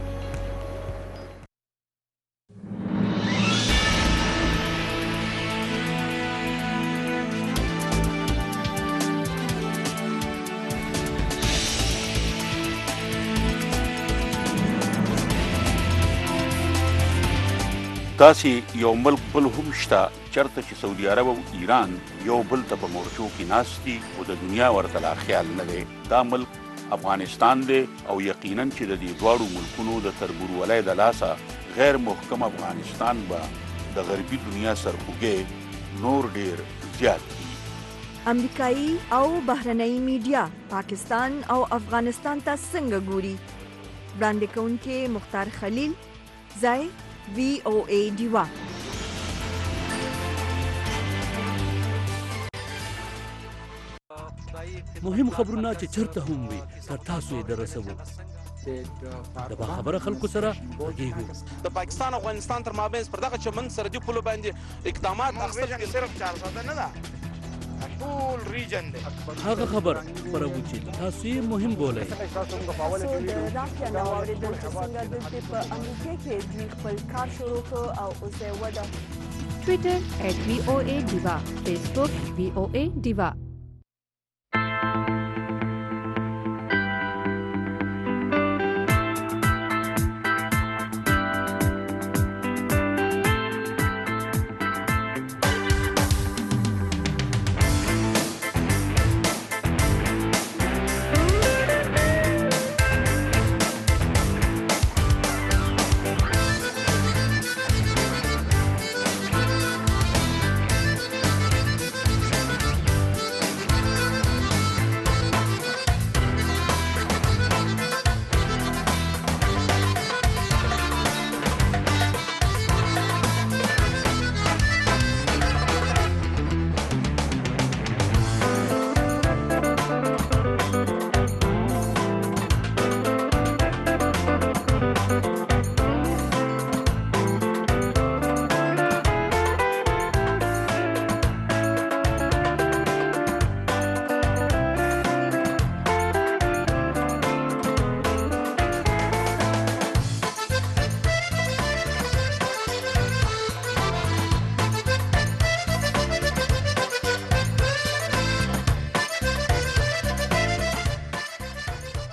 Speaker 18: داسې یو ملک بل هم شته چرته چې سعودي عرب او ایران یو بل ته په مورچو کې ناست دي او د دنیا ورته لا خیال نه دی. دا ملک افغانستان دی او یقینا چې د دې دواړو ملکونو د تربورولۍ د لاسه غیر محکم افغانستان به د غربي دنیا سرخوږی نور ډیر زیات دي.
Speaker 1: امریکایي او بهرنۍ میډیا پاکستان او افغانستان ته څنګه ګوري؟ وړاندې کوونکې مختار خلیل، ځای VOA ډیوا.
Speaker 19: مهم خبرونه چې چرته هم وي تر تاسو یې دررسوو. د باخبره خلکو سره غږیږو.
Speaker 20: د پاکستان او افغانستان تر مابین پر دغه چمن سرحدي پولو باندې اقدامات اخیستل کېږي. صرف 400 نه ده، ټول ریجن دی.
Speaker 19: هغه خبر خبرو چې تاسو یې مهم بولئ.
Speaker 1: د رافیا نو اوریدل چې څنګه دلته په امریکا کې دوی خپل کار شروع کړ او اوس یې وده.
Speaker 13: ټویټر @VOA ډیوا، فیسبوک VOA ډیوا.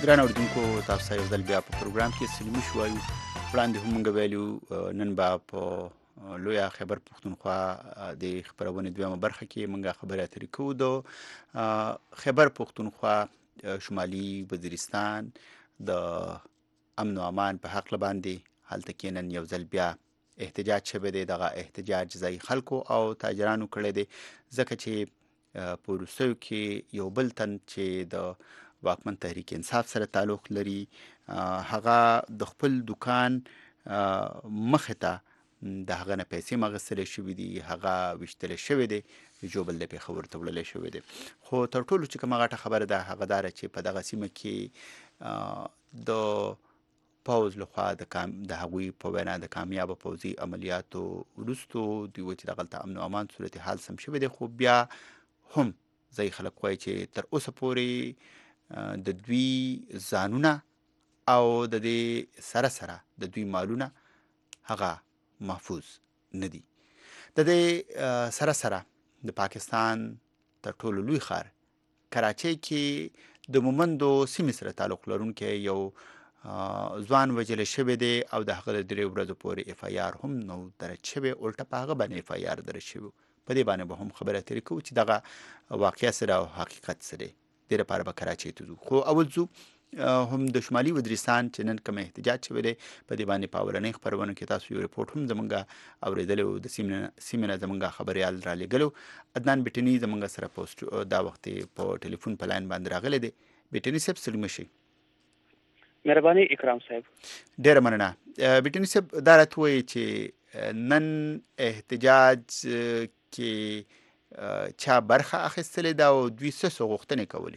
Speaker 3: ګران اورېدونکو تاسو ته یو ځل بیا په پروګرام کې سلمي شو وایو. وړاندې هم موږ ویلو نن به په لویه خیبر پښتونخوا د خپرونې دویمه برخه کې موږ خبرې اترې کوو د خیبر پښتونخوا شمالي وزیرستان د امن و امان په حق باندې هلته کې نن یو ځل بیا احتجاج شوی دی. دغه احتجاج ځای خلکو او تاجرانو کړی دی ځکه چې په وروستیو کې یو بل تن چې د واکمن تحریک انصاف سره تعلق لري هغه د خپل دکان مخې ته د هغه نه پیسې مغستلی شوي دي، هغه ویشتلی شوی دی، ژوبل د پېښور ته وړلی شوی دی. خو تر ټولو چې کومه غټه خبره ده هغه دا ده چې په دغه سیمه کې د پوځ لخوا د هغوی په وینا د کامیابه پوځي عملیاتو وروستو دوی وایي چې دغلته امن و امان صورتحال سم شوی دی. خو بیا هم ځایي خلک وایي چې تر اوسه پورې د دوی ځانونه او د دې سره سره د دوی مالونه هغه محفوظ نه دي. د دې سره سره د پاکستان تر ټولو لوی ښار کراچۍ کې د مومندو سیمې سره تعلق لرونکی یو ځوان وژلی شوی دی او د هغه د 3 ورځو پورې اف آی آر هم نو درج شوی، الټه په هغه باندې اف آی آر درج شوی. په دې باندې به هم خبرې اترې کوو چې دغه واقعه سره او حقیقت سره دې لپاره به کراچۍ ته ځو. خو اول ځو هم د شمالي وزیرستان چې نن کوم احتجاج شوی دی په دې باندې په اولنۍ خپرونو کې تاسو یو ریپورټ هم زمونږ اورېدلی و، د سیمې نه زمونږ خبریال رالیږلی و. عدنان بیټني زمونږ سره پوسټ دا وخت په ټلیفون په لاین باندې راغلی دی. بیټني صاحب سلمه شي.
Speaker 21: مهرباني اکرام صاحب.
Speaker 3: ډېره مننه. بیټني صاحب دا راته وایي چې نن احتجاج کې چا برخه اخیستلې ده او دوی څه غوښتنې کولې؟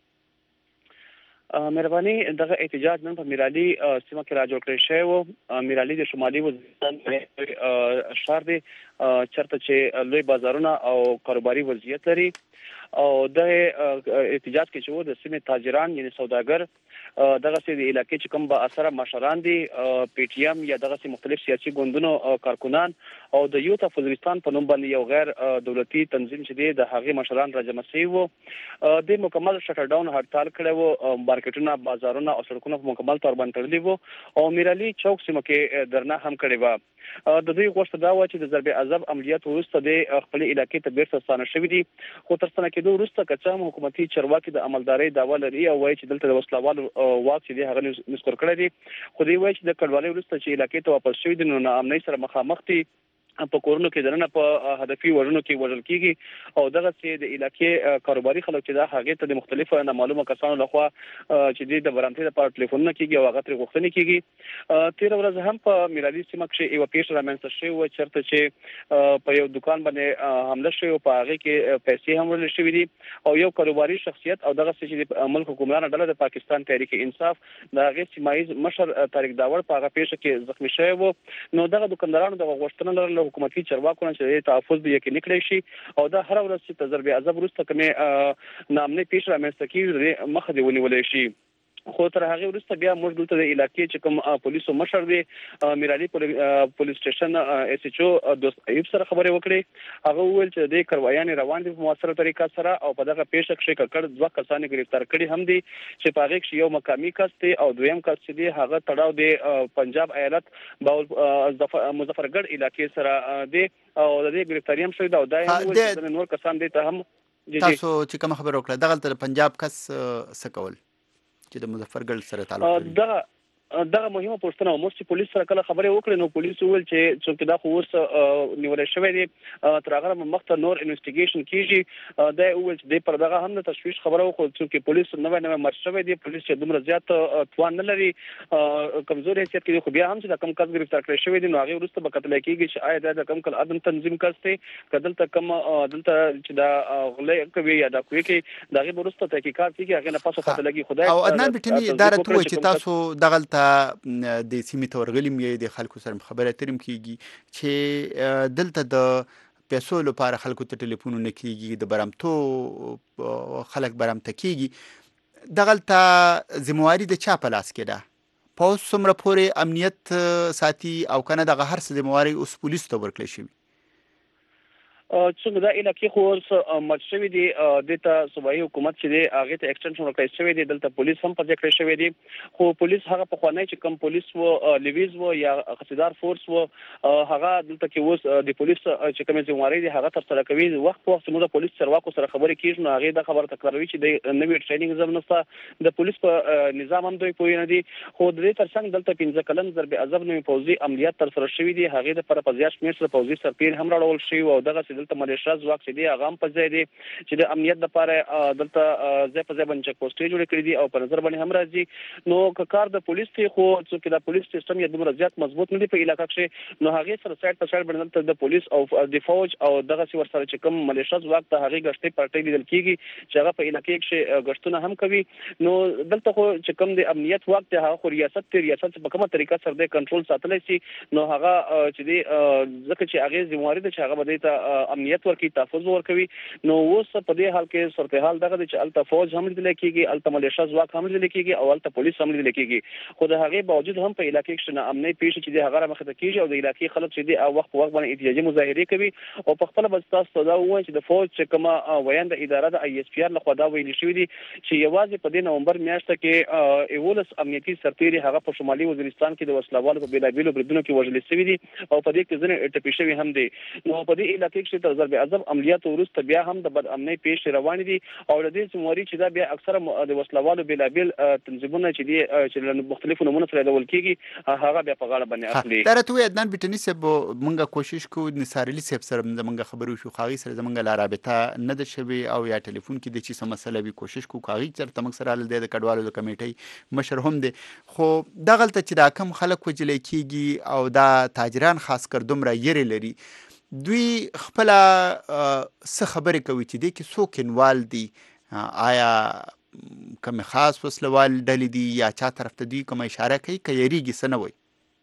Speaker 21: مهرباني دغه احتجاج نن په میرالي سیمه کې را جوړ کړی شوی و. میرالي د شمالي وزیرستان ښار دی چېرته چې لوی بازارونه او کاروباري وضعیت لري او د احتجاج کې چې و د سیمې تاجران یعنی سوداګر دغسې د علاقې چې کوم با اثره مشران دي پی ټي ایم یا دغسې مختلف سیاسي ګوندونو کارکنان او د یوت اف وزیرستان په نوم باندې یو غیر دولتي تنظیم چې دی د هغې مشران راجمع شوي وو. د مکمل شټر ډاون هړتال کړی و، مارکیټونه بازارونه او سړکونه په مکمل طور باندې تړلي وو او میرالي چوک سیمه کې درنه هم کړې وه. د دوی غوښتنه دا وه چې د ضرب عذاب عملیات وروسته د خپلې علاقې ته بیرته ستانه شوي دي. خو تر ستانه کېدو وروسته که څه هم حکومتي چارواکي د عملدارۍ دعوه لري او وایي چې دلته د وسلوالو واک چې دی هغه نسکور کړی دی، خو دوی وایي چې د کډوالۍ وروسته چې علاقې ته واپس شوي دي نو ناامنۍ سره مخامخ دي. په کورونو کې دننه په هدفي وژنو کې وژل کېږي او دغسې د علاقې کاروباري خلک چې دا هغې ته د مختلفو نامعلومه کسانو لخوا چې دی د برمتۍ لپاره ټلیفونونه کېږي او هغه ترې غوښتنې کېږي. تېره ورځ هم په میرالي سیمه کښې یوه پیښه رامنځته شوې وه چېرته چې په یو دکان باندې حمله شوې وه، په هغې کې پیسې هم وړل شوي دي او یو کاروباري شخصیت او دغسې چې د ملک حکمرانه ډله د پاکستان تحریک انصاف د هغې سیمایز مشر طارق داور په هغه پیښه کې زخمي شوی و. نو دغه دکاندارانو دغه غوښتنه لرله حکومتي چارواکو نه چې د تحفظ به یقیني کړی شي او دا هره ورځ چې تر ضرب عذاب وروسته کومې ناامنۍ پیښې رامنځته کېږي مخه دې ونیولی شي. خو تر هغې وروسته بیا موږ دلته د علاقې چې کوم پولیسو مشر دی میرالي پولیس سټیشن ایس ایچ او دوست ایوب سره خبرې وکړې. هغه وویل چې د دې کاروایانې روان دي په مؤثره طریقه سره او په دغه پیښه کښې ککړ 2 کسان ګرفتار کړي هم دي چې په هغې کښې یو مقامي کس دی او دویم کس چې دی هغه تړاو دی پنجاب ایالت مظفرګړ علاقې سره دی او د دې ګرفتاري هم شوې ده او دا یې وویل چې نور کسان دی ته هم
Speaker 3: تاسو چې کومه خبره وکړه دغلته د پنجاب کس څه کول چې د مظفرګړ سره تعلق لري؟
Speaker 21: دغه مهمه پوښتنه موږ چې پولیس سره کله خبرې وکړې نو پولیس وویل چې څوک دا خو اوس نیولی شوی دی تر هغه نه مخته نور انویسټیګیشن کېږي. دا یې وویل چې دی پر دغه هم د تشویش خبره وکړو څوک پولیس نوی مرچ شوی دی، پولیس چې دومره زیات توان نه لري کمزور حیثیت کې دی، خو بیا هم چې د کوم کس ګرفتار کړی شوی دی نو هغې وروسته به کتلی کېږي چې آیا دا د کوم کل عدم تنظیم کس دی که دلته کوم دلته چې دا غلۍ کوي یا دا کوي کوي د هغې به وروسته تحقیقات کېږي هغې نه پس پته لګي. خدای
Speaker 3: او عدنان بیټني دا راته ووایي چې تاسو دغلته د سیمې ته ورغلیم یې د خلکو سره خبرې اترې کېږي چې دلته د پیسو لپاره خلکو ته ټلیفونونه کېږي، د برمتو خلک برمته کېږي. دغلته ذمواري د چا په لاس کې ده؟ پوځ څومره پورې امنیت ساتي او که نه دغه هر څه ذمواري اوس پولیسو ته ورکړی شوي؟
Speaker 21: څنګه دا علاقې خو اوس مات شوي دي دلته صوبایي حکومت چې دی هغې ته ایکسټنشن ورکړی شوی دی دلته پولیس هم په ځای کړی شوی دی خو پولیس هغه پخوانی چې کوم پولیس و لیویز و یا قصیدار فورس و هغه دلته کې اوس د پولیس چې کومې ذمهوارۍ دي هغه ترسره کوي وخت په وخت زموږ د پولیس چارواکو سره خبرې کېږي نو هغې دا خبره تکراروي چې د نوي ټریننګ زم نشته د پولیس په نظام هم دوی پوه نه دي خو د دې ترڅنګ دلته 15 کلن ضرب عضب نوي پوځي عملیات ترسره شوي دي هغې دپاره په زیات شمېر سره پوځي سرتېري هم راوړل شوي او دغسې دلته ملیشه ځواک چې دی هغه هم په ځای دی چې د امنیت دپاره دلته ځای په ځای باندې چک پوسټې جوړې کړي دي او په نظر باندې هم راځي نو که کار د پولیس دی خو څوک د پولیس سیستم یې دومره زیات مضبوط نه دی په علاقه کښې نو هغې سره سایډ په سایډ باندې دلته د پولیس او د فوج او دغسې ورسره چې کوم ملیشه ځواک ته هغې ګشتې پارټۍ لیدل کېږي چې هغه په علاقې کښې ګشتونه هم کوي نو دلته خو چې کوم د امنیت واک دی هغه خو ریاست دی ریاست په کومه طریقه سره دی کنټرول ساتلی شي نو هغه چې دی ځکه چې هغې ذمهواري ده چې هغه به دې ته امنیت ورکوي تحفظ ورکوي نو اوس په دې حال کې صورتحال دغه دی چې هلته فوج هم لیدلی کېږي هلته ملیشه ځواک هم لیدلی کېږي او هلته پولیس هم لیدلی کېږي خو د هغې باوجود هم په علاقې کښې ناامنۍ پیښې چې دی هغه رامخې ته کېږي او د علاقې خلک چې دی وخت په وخت باندې احتجاجي مظاهرې کوي او په خپله به ستاسو ته دا ووایم چې د فوج چې کومه وینده اداره د ISPR لخوا دا ویلي شوي دي چې یوازې په دې نومبر میاشته کې 11 امنیتي سرتېري هغه په شمالي وزیرستان کې د وسلوالو په بېلابېلو بریدونو کې وژلي شوي دي او په دې کې ځینې ټپي شوي هم دي نو په دې علاقې کښې تر ضرب عضب عملیاتو وروسته بیا هم د بد امنۍ پیښې روانې دي او له دې ذمهواري چې دا بیا اکثره د وسلوالو بېلابېل تنظیمونه چې دي چې له مختلفو نومونو سره یادول کېږي هغه بیا په غاړه باندې اخلي
Speaker 3: دا راته ووایه عدنان بټني صاحب مونږ کوشش کوو نثار علي صاحب سره زمونږ خبرې وشو خو هغې سره زمونږ لا رابطه نه ده شوې او یا ټلیفون کې د چې څه مسله وي کوشش کوو که هغې چېرته موږ سره دی د کډوالو د کمیټۍ مشر هم دی خو دغلته چې دا کم خلک وجلی کېږي او دا تاجران خاص کر دومره یېرې لري دوی خپله څه خبرې کوي چې دې کې څوک انوال دي آیا کومې خاص وسلوال ډلې دي یا چا طرف ته دوی کومه اشاره کوي که یېرېږي څه نه وایي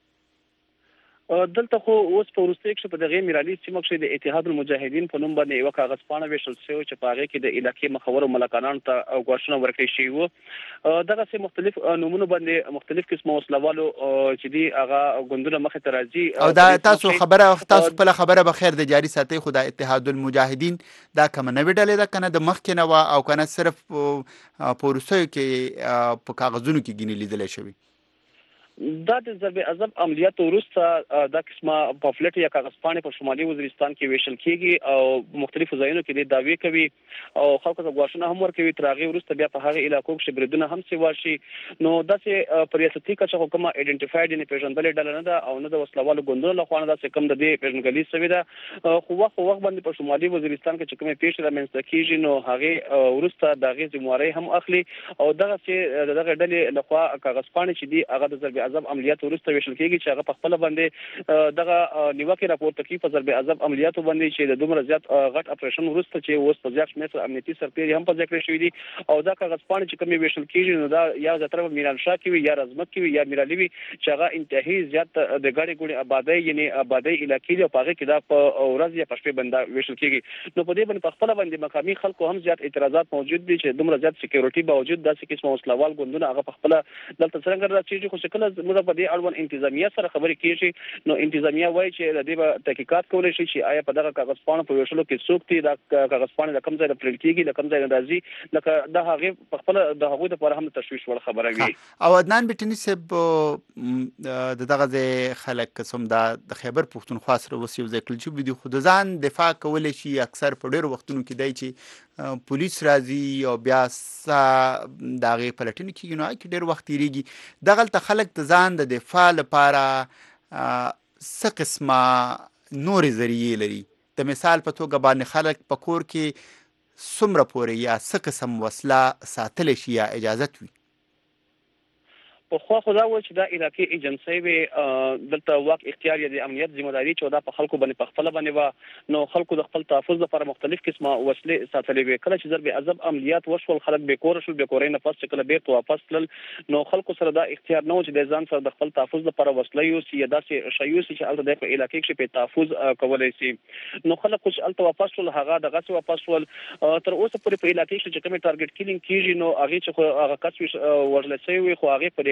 Speaker 21: دلته خو اوس په وروستیو کښې په دغې میرالي سیمه کښې د اتحاد المجاهدین په نوم باندې یوه کاغذ پاڼه ویشل شوې چې په هغې کې د علاقې مخورو ملکانانو ته ګواښونه ورکړی شوي وو دغسې مختلف نومونو باندې مختلف قسمه وسلوالو چې دي هغه ګوندونه مخې ته راځي
Speaker 3: او دا تاسو خپله خبره به خیر د جاري ساتئ خو دا اتحاد المجاهدین دا کومه نوې ډلې ده که نه د مخکې نه وه او که نه صرف په وروستیو کې په کاغذونو کې ګینې لیدلی شوي
Speaker 21: دا د ضرب عضب عملیاتو وروسته دا قسمه پافلټ یا کاغذ پاڼې په شمالي وزیرستان کې ویشل کېږي او مختلفو ځایونو کې دې دعوې کوي او خلکو ته ګواښونه هم ورکوي تر هغې وروسته بیا په هغې علاقو کښې بریدونه هم سیوا شي نو داسې په ریاستي کچه خو کومه ایډنټیفاید یعنې پېژندلې ډله نه ده او نه د وسلوالو ګوندونو لخوا نه داسې کوم د دې پېژندګلي شوې ده خو وخت په وخت باندې په شمالي وزیرستان کې چې کومې پیښې رامنځته کېږي نو هغې وروسته د هغې ذمهوارۍ هم اخلي او دغسې د دغې ډلې لخوا کاغذ پاڼې چې دي هغه د ضرب عضب عملیات وروسته ویشل کېږي چې هغه په خپله باندې دغه نیوکې راپورته کوي په ضرب عضب عملیاتو باندې چې د دومره زیات غټ اپریشن وروسته چې اوس په زیات شمېر سره امنیتي سرتېري هم په ځای کړی شوي دي او دا کاغذ پاڼې چې کومې ویشل کېږي نو دا یا زیاتره به میرانشاه کې وي یا رزمک کې وي یا میرالي وي چې هغه انتهایي زیات د ګڼې ګوڼې آبادۍ یعنې آبادۍ علاقې دي او په هغې کې دا په ورځ یا په شپې باندې ویشل کېږي نو په دې باندې په خپله باندې مقامي خلکو هم زیات اعتراضات موجود دي چې دومره زیات سکیورټي باوجود داسې قسمه وسلوال ګوندونه هغه په خپله دلته څرنګه راڅېږي خو چې کله زموږ په دې اړوند انتظامیه سره خبرې کېږي نو انتظامیه وایي چې د دې به تحقیقات کولی شي چې آیا په دغه کاغذ پاڼو په ویشلو کې څوک دي دا کاغذ پاڼې د کوم ځای نه پلټ کېږي د کوم ځای نه راځي لکه دا هغې په خپله د هغوی دپاره هم د تشویش وړ خبره وي
Speaker 3: او عدنان بټني صاحب د دغه ځای خلک قسم دا د خیبر پښتونخوا سره اوس یو ځای کړل شوي دي خو د ځان دفاع کولی شي اکثر په ډېرو وختونو کې دی چې پولیس راځي او بیا د هغې پلټنې کېږي نو هغې کې ډېر وخت تېرېږي دغلته خلک د ځان د دفاع لپاره څه قسمه نورې ذریعې لري د مثال په توګه باندې خلک په کور کې څومره پورې یا څه قسم وسله ساتلی شي یا اجازت وي
Speaker 21: پخوا خو دا وایي چې دا علاقې ایجنسۍ وې دلته واک اختیار یا د امنیت ذمهداري چې دا په خلکو باندې په خپله باندې وه نو خلکو د خپل تحفظ لپاره مختلف قسمه وسلې ساتلې وې کله چې ضرب عضب عملیات وشول خلک بېکوره شول بېکورۍ نه پس چې کله بېرته واپس تلل نو خلکو سره دا اختیار نه و چې د ځان سره د خپل تحفظ لپاره وسله یوسي یا داسې شی یوسي چې هلته دی په علاقې کښې پرې تحفظ کولی سي نو خلک خو چې هلته واپس شول هغه دغسې واپس شول تر اوسه پورې په علاقې کښې چې کومې ټارګېټ کیلینګ کېږي نو هغې چې خو هغه کس وژلی شوی وي خو هغې په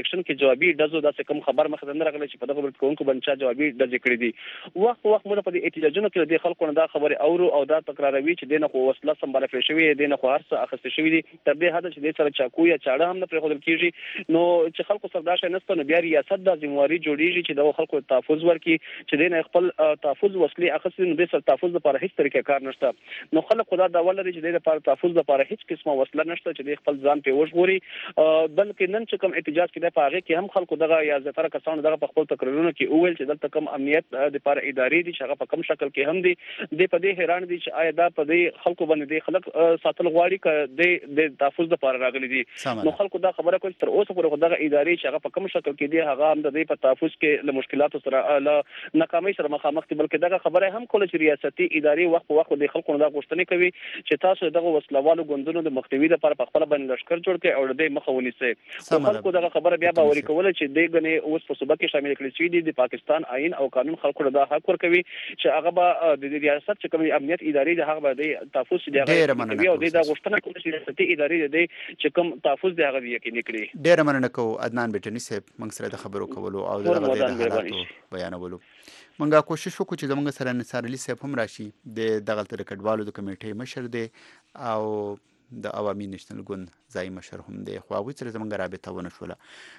Speaker 21: الیکشن کې جوابي ډزو داسې کوم خبر مخ ته نه راغلی چې په دغه کوونکو باندې جوابي ډزې کړې دي. وخت موږ په دې احتجاجونو کې د خلکو نه دا خبره اورو او دا تکراروي چې دینه خو وسله سمبال کړی شوی دینه خو هرڅه اخیستل شوی دي تر دې حد چې د سره چاکو یا چاړه هم نه پرې خودل کیږي. نو چې خلکو سره دا شي نسته نو بیا ریاست د ذمہواری جوړیږي چې د خلکو تحفظ ورکړي چې دینه خپل تحفظ وسلې اخیستل نو د سره تحفظ لپاره هیڅ طریقې کار نشته. نو خلک خدا دا ولري چې د لپاره تحفظ لپاره هیڅ قسمه وسله نشته چې د خپل ځان په وژغوري. بلکې نن چې کوم احتجاج کې د پاغه کې هم خلکو دغه یا زیاتره کسانو دغه په خپل تقریرونو کې اویل چې دلته کوم امنیت د لپاره ادارې دي چې هغه په کوم شکل کې هم دي د په دې حیران دي چې آیا دا په دې خلکو باندې د خلک ساتل غواړي ک د تحفظ لپاره راغلي دي. نو خلکو دا خبره کوي تر اوسه پورې دغه ادارې چې هغه په کوم شکل کې دي هغه هم د دې په تحفظ کې له مشکلاتو سره له ناکامۍ سره مخامخ دي. بلکې دغه خبره هم کوله چې ریاستي ادارې وخت په وخت د خلکو نه دا غوښتنه کوي چې تاسو دغه وسلوالو ګوندونو د مخنیوي لپاره په خپل باندې لشکر جوړ کړئ او د مخه ونیسئ. خلکو دغه خبره بیا باوري کوله چې د غنې اوس په صوبه کې شامل کړي شوی دي د پاکستان آئین او قانون خلکو له دا حق ورکوي چې هغه به د ریاست چې کوم امنیت ادارې د هغه به د تحفظ دی هغه او د غوښتنه کوي چې ریاستي ادارې د چې کوم تحفظ دی هغه یقیني کړي.
Speaker 3: ډیر مننه کوم عدنان بټنی صاحب موږ سره د خبرو کولو او د حالاتو بیانولو. منګه کوشش وکړو چې زموږ سره نثار علي صاحب هم راشي د دغه تر کډوالو د کمیټې مشر دی او د عوامي نېشنل ګوند ځای مشر هم دی خو هغوی سره زموږ رابطه ونه شوله.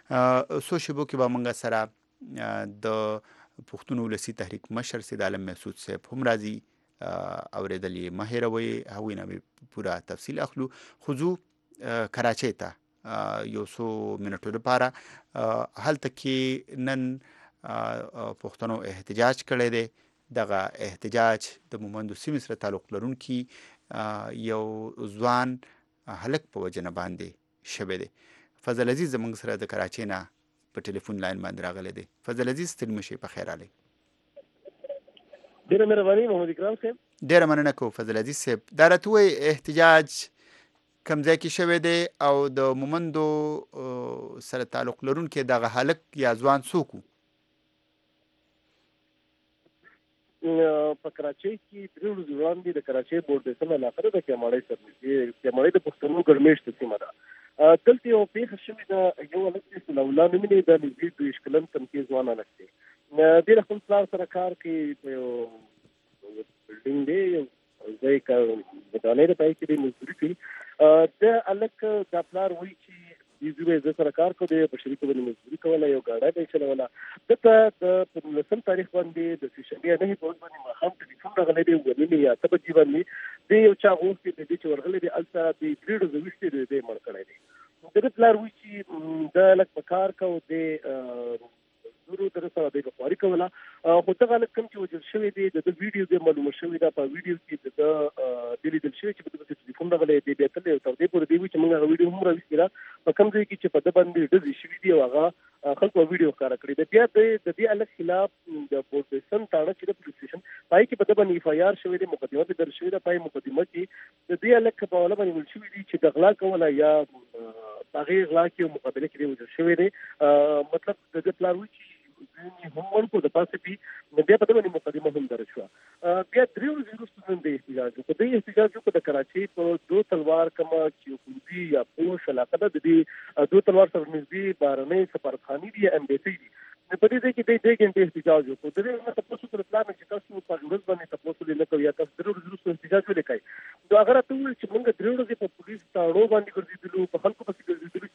Speaker 3: څو شیبو کې به موږ سره د پښتون ولسي تحریک مشر سید عالم محسود صاحب هم راځي اورېدل یې مه هېروئ هغوی نه به پوره تفصیل اخلو. خو ځو کراچۍ ته یو څو منټو لپاره. هلته کې نن پښتنو احتجاج کړی دی. دغه احتجاج د مومندو سیمې سره تعلق لرونکي یو ځوان هلک په وجه نه باندې شوی دی. فضل عزیز زموږ سره د کراچۍ نه په ټلیفون لاین باندې راغلی دی. فضل عزیز ستړي مه شئ، په خیر راغلی.
Speaker 5: ډېره مهرباني محمد اکرام صاحب.
Speaker 3: ډېره مننه کوم فضل عزیز صاحب. دا راته ووایئ احتجاج کوم ځای کې شوی دی او د مومندو سره تعلق لرونکی دغه هلک یا ځوان څوک و؟
Speaker 5: په کراچۍ کې درې ورځې وړاندې د کراچۍ بورډیسن علاقه ده د کیماړۍ سره نږدې کیماړۍ د پښتنو ګرمېشت سیمه ده. دلته یو پېښه شوې ده. یو هلک چې ثناء الله نومې دی دا نږدې 22 کلن تنکي ځوان هلک دی. دی له خپل پلار سره کار کوي په یو بلډینګ دی یو ځای ودانۍ ده په هغې کې دی مزدوري کوي. د هلک دا پلار وایي چې زه زه سره کار کوم په شریکه باندې مزدوري کوله یو ګاډی به یې چلوله. دلته د 15 تاریخ باندې د سېشنبې 9 په ورځ باندې ماښام ټلیفون راغلی دی 9 یا 8 بجې باندې دی یو چا غوښتي د دې چې ورغلی دی هلته د 3 ورځې وروسته دی مړ کړی دی. د ده پلار وایي چې دا هلک په کار کو دی زورو در سره دی خواري کوله. خو دغه هلک کوم چې وژل شوی دی د ده ویډیو دی معلومه شوې ده. په ویډیو کې د ده دی لیدل شوی چې په ده پسې ټلیفون راغلی دی بیا تللی او تر دې پورې دی وایي چې موږ هغه ویډیو هم راویستې ده په کوم ځای کې چې په ده باندې ډزې شوي دي او هغه خلکو ویډیو ښکاره کړې ده. بیا د دې هلک خلاف د بورډیسن تاڼه چې د پولیس سټیشن په هغې کې په ده باندې اف آی آر شوی دی مقدمه پرې درج شوې ده. په مقدمه کې د دې هلک په حواله باندې ویل شوي دي چې د غلا کوله یا په هغې غلا کې یو مقابله کې دی وژل شوی دی. مطلب د ده پلار وایي چې هم ورکو د پاسه پی بیا په دې باندې مقدمه هم درج شوه. بیا 3 ورځې وروسته نن د احتجاج وکړو. د احتجاج وکړو د کراچۍ په دو تلوار کومه چې حکومتي یا پوش علاقه ده د دې دو تلوار سره نږدې بهرنۍ سفارتخانې دي یا امبیسۍ دي. په دې ځای کې د 2 غنټې احتجاج وکړو. د دې نه تاسو تر پلان چې تاسو په ورځ باندې تاسو نه کوي یا تاسو 3 ورځې وروسته احتجاج ولیکئ. نو هغه راته وویل چې موږ 3 ورځې په پولیس تاړو باندې ګرځېدلو په خلکو پسې ګرځېدلو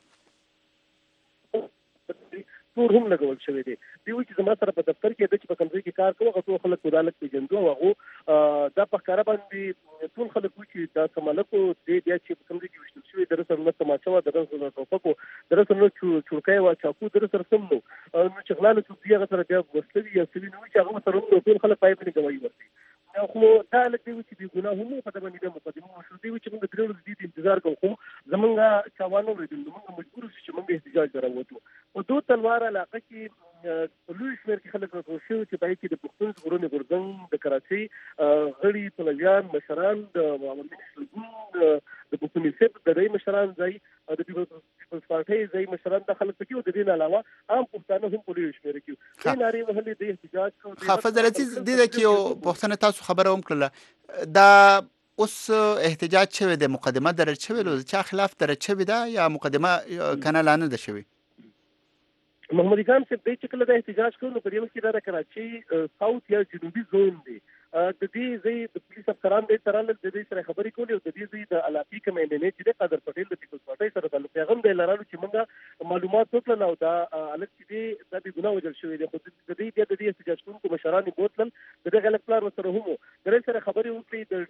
Speaker 5: تور هم لګول شوی دی. دی وایي چې زما سره په دفتر کې ده چې په کوم ځای کې کار کوم هغه ټول خلک دا هلک پېژندو او هغو دا په ښکاره باندې ټول خلک وایي چې دا څه ملک و دی بیا چې په کوم ځای کې ویشتل شوي د رسر نه تماچه وه د رسر نه ټوپک و د رسر نه چوړکی وه چاقو د رسر سم نو چې غلا له څوک دي هغه سره بیا وسله وي یا څه وي نو وایي چې هغه ورسره هم ټول خلک په هغې باندې ګواهي ورکوي. خو دا هلک دی وایي چې بې ګناه هم په ده باندې بیا مقدمه وشوه. دی وایي چې موږ 3 ورځې دې انتظار کوو خو زموږ چا وانه اورېدل نو موږ مجبور شو چې موږ احتجاج ته راووتو. په دو تلوار علاقه کې په لوی شمېر کې خلک راټول شوي چې په هغې کې د پښتون ژغورنې غورځنګ د کراچۍ غړي پلویان مشران د عوامي نېشنل ګوند د پښتون صف د دې مشران ځای د پیپلز پارټۍ ځای مشران دا خلک پکې و. د دې نه علاوه عام پښتانه هم په لوی شمېر کې وو. دې نارې وهلې د احتجاج کوو.
Speaker 3: فضل عزیز دې کې یو پوښتنه تاسو خبره هم کړله دا اوس احتجاج شوی دی مقدمه درج شوې ده چا خلاف درج شوې ده یا مقدمه کنه لا نه ده شوې؟
Speaker 5: محمد خان صاحب دی چې کله د احتجاج کوو نو په دې وخت کې د کراچۍ ساوث یا جنوبي زون دی د دې ځای د پولیس افسران دی ترال د دې سره خبرې کولې او د دې ځای د علاقې کمانډینټ چې د قادر پټیل د پیپلز پارټي سره تعلق پیغام دی لرلو چې موږ معلومات وکړل او دا الګ چې دی د ګناه وجل شوی دی خو د دې احتجاج کوونکو مشران بوتلل د دې غلط پلان سره هم د سره خبرې وکړي د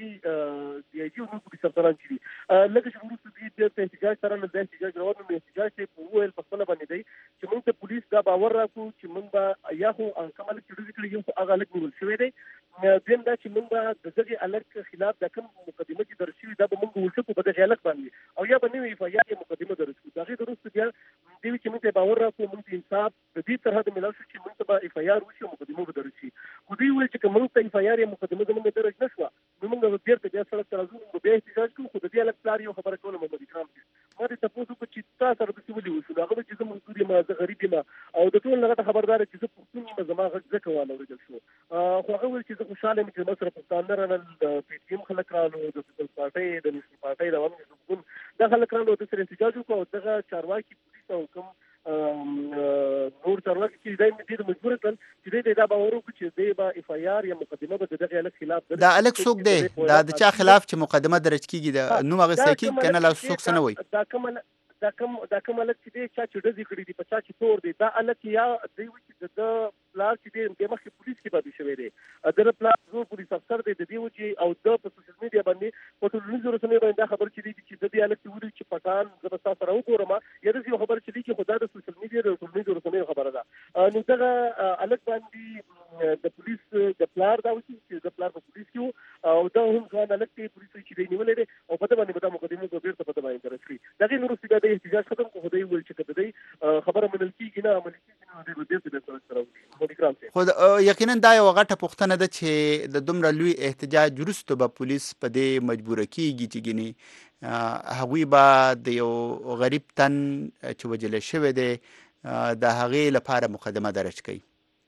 Speaker 5: ډي آی جی او پولیس افسران چې لکه چې موږ د احتجاج سره د احتجاج روانو احتجاج په ویل په خپل باندې دی چې موږ ته پولیس دا باور راکو چې موږ به یا خو کومل چې کړي یو هغه الګ نیول شوی دی دیم دا چې موږ د دغه الګ خلاف د کوم مقدمه چې درشي دا به موږ ورسو په دغه الګ باندې او یا به نوې فایده مقدمه درشو دا غي درسته بیا دی چې موږ ته باور راکو موږ انصاف د دې طرح د ملال چې موږ ته اف آی آر وشي مقدمه به درشي خو دوی وایي چې موږ ته اف آی آر یا مقدمه زموږ درج نشو نو موږ بیرته بیا سره ترازو به احتجاج کوو خو د دې الګ پلار یو خبره کوله محمد کرام ما دې تاسو په چې تاسو سره د سیولي وشو دا غوډه چې زموږ دوی ما زه غریب ما او د ټول لغه خبردار چې زه پښتون ما زما غږ ځکه واله ورجل شو خو هغه ول چې زه خوشاله یم چې مصر پښتون نه رانل د پی ټی ایم خلک رانو د پیپلز پارټي د نېشنل پارټي د عوامي حقوقو دا خلک رانو د سره احتجاج وکړو او دغه چارواکي پولیس او کوم نور چارواکي چې دای مې مجبور کړل چې دا باور وکړي چې دی با اف آی آر یا مقدمه به دغه الګ خلاف
Speaker 3: دا الګ څوک دی دا د چا خلاف چې مقدمه درج کیږي د نو هغه سکی کنه لا څوک سن وای
Speaker 5: دا کوم الګ چې دی چا چې دزي کړی دی په چا چې تور دی دا الګ یا دی چې د پلار چې دی د مخکې پولیس کې باندې شوی دی د پلار زو پولیس افسر دی د دې وجه او د په سوشل میډیا باندې په ټولنیزو رسنیو باندې خبر چې دی چې د دې الګ ودی چې پټان زبستا سره وګورم یا د خبر چې دی چې خدای د سوشل میډیا د ټولنیزو رسنیو خبره ده نو دغه الګ باندې د پولیس د پلار دا وشي چې د پلار په پولیس کې او دا هم ځان الګ کې پولیس چې دی نیولې دی او په دې باندې د مقدمه په بیرته په دې باندې درسي دغه نور څه د احتجاج ختم کو خدای ول چې کده خبره منل کیږي نه عملي کیږي نو د دې په سره
Speaker 3: خو یقینا دا یو غټه پوښتنه ده چې د دومره لوی احتجاج وروسته به پولیس په دې مجبور کیږي چې ګني هغوی به د یو غریب تن چې وجل شوی دی د هغې لپاره مقدمه درج کړي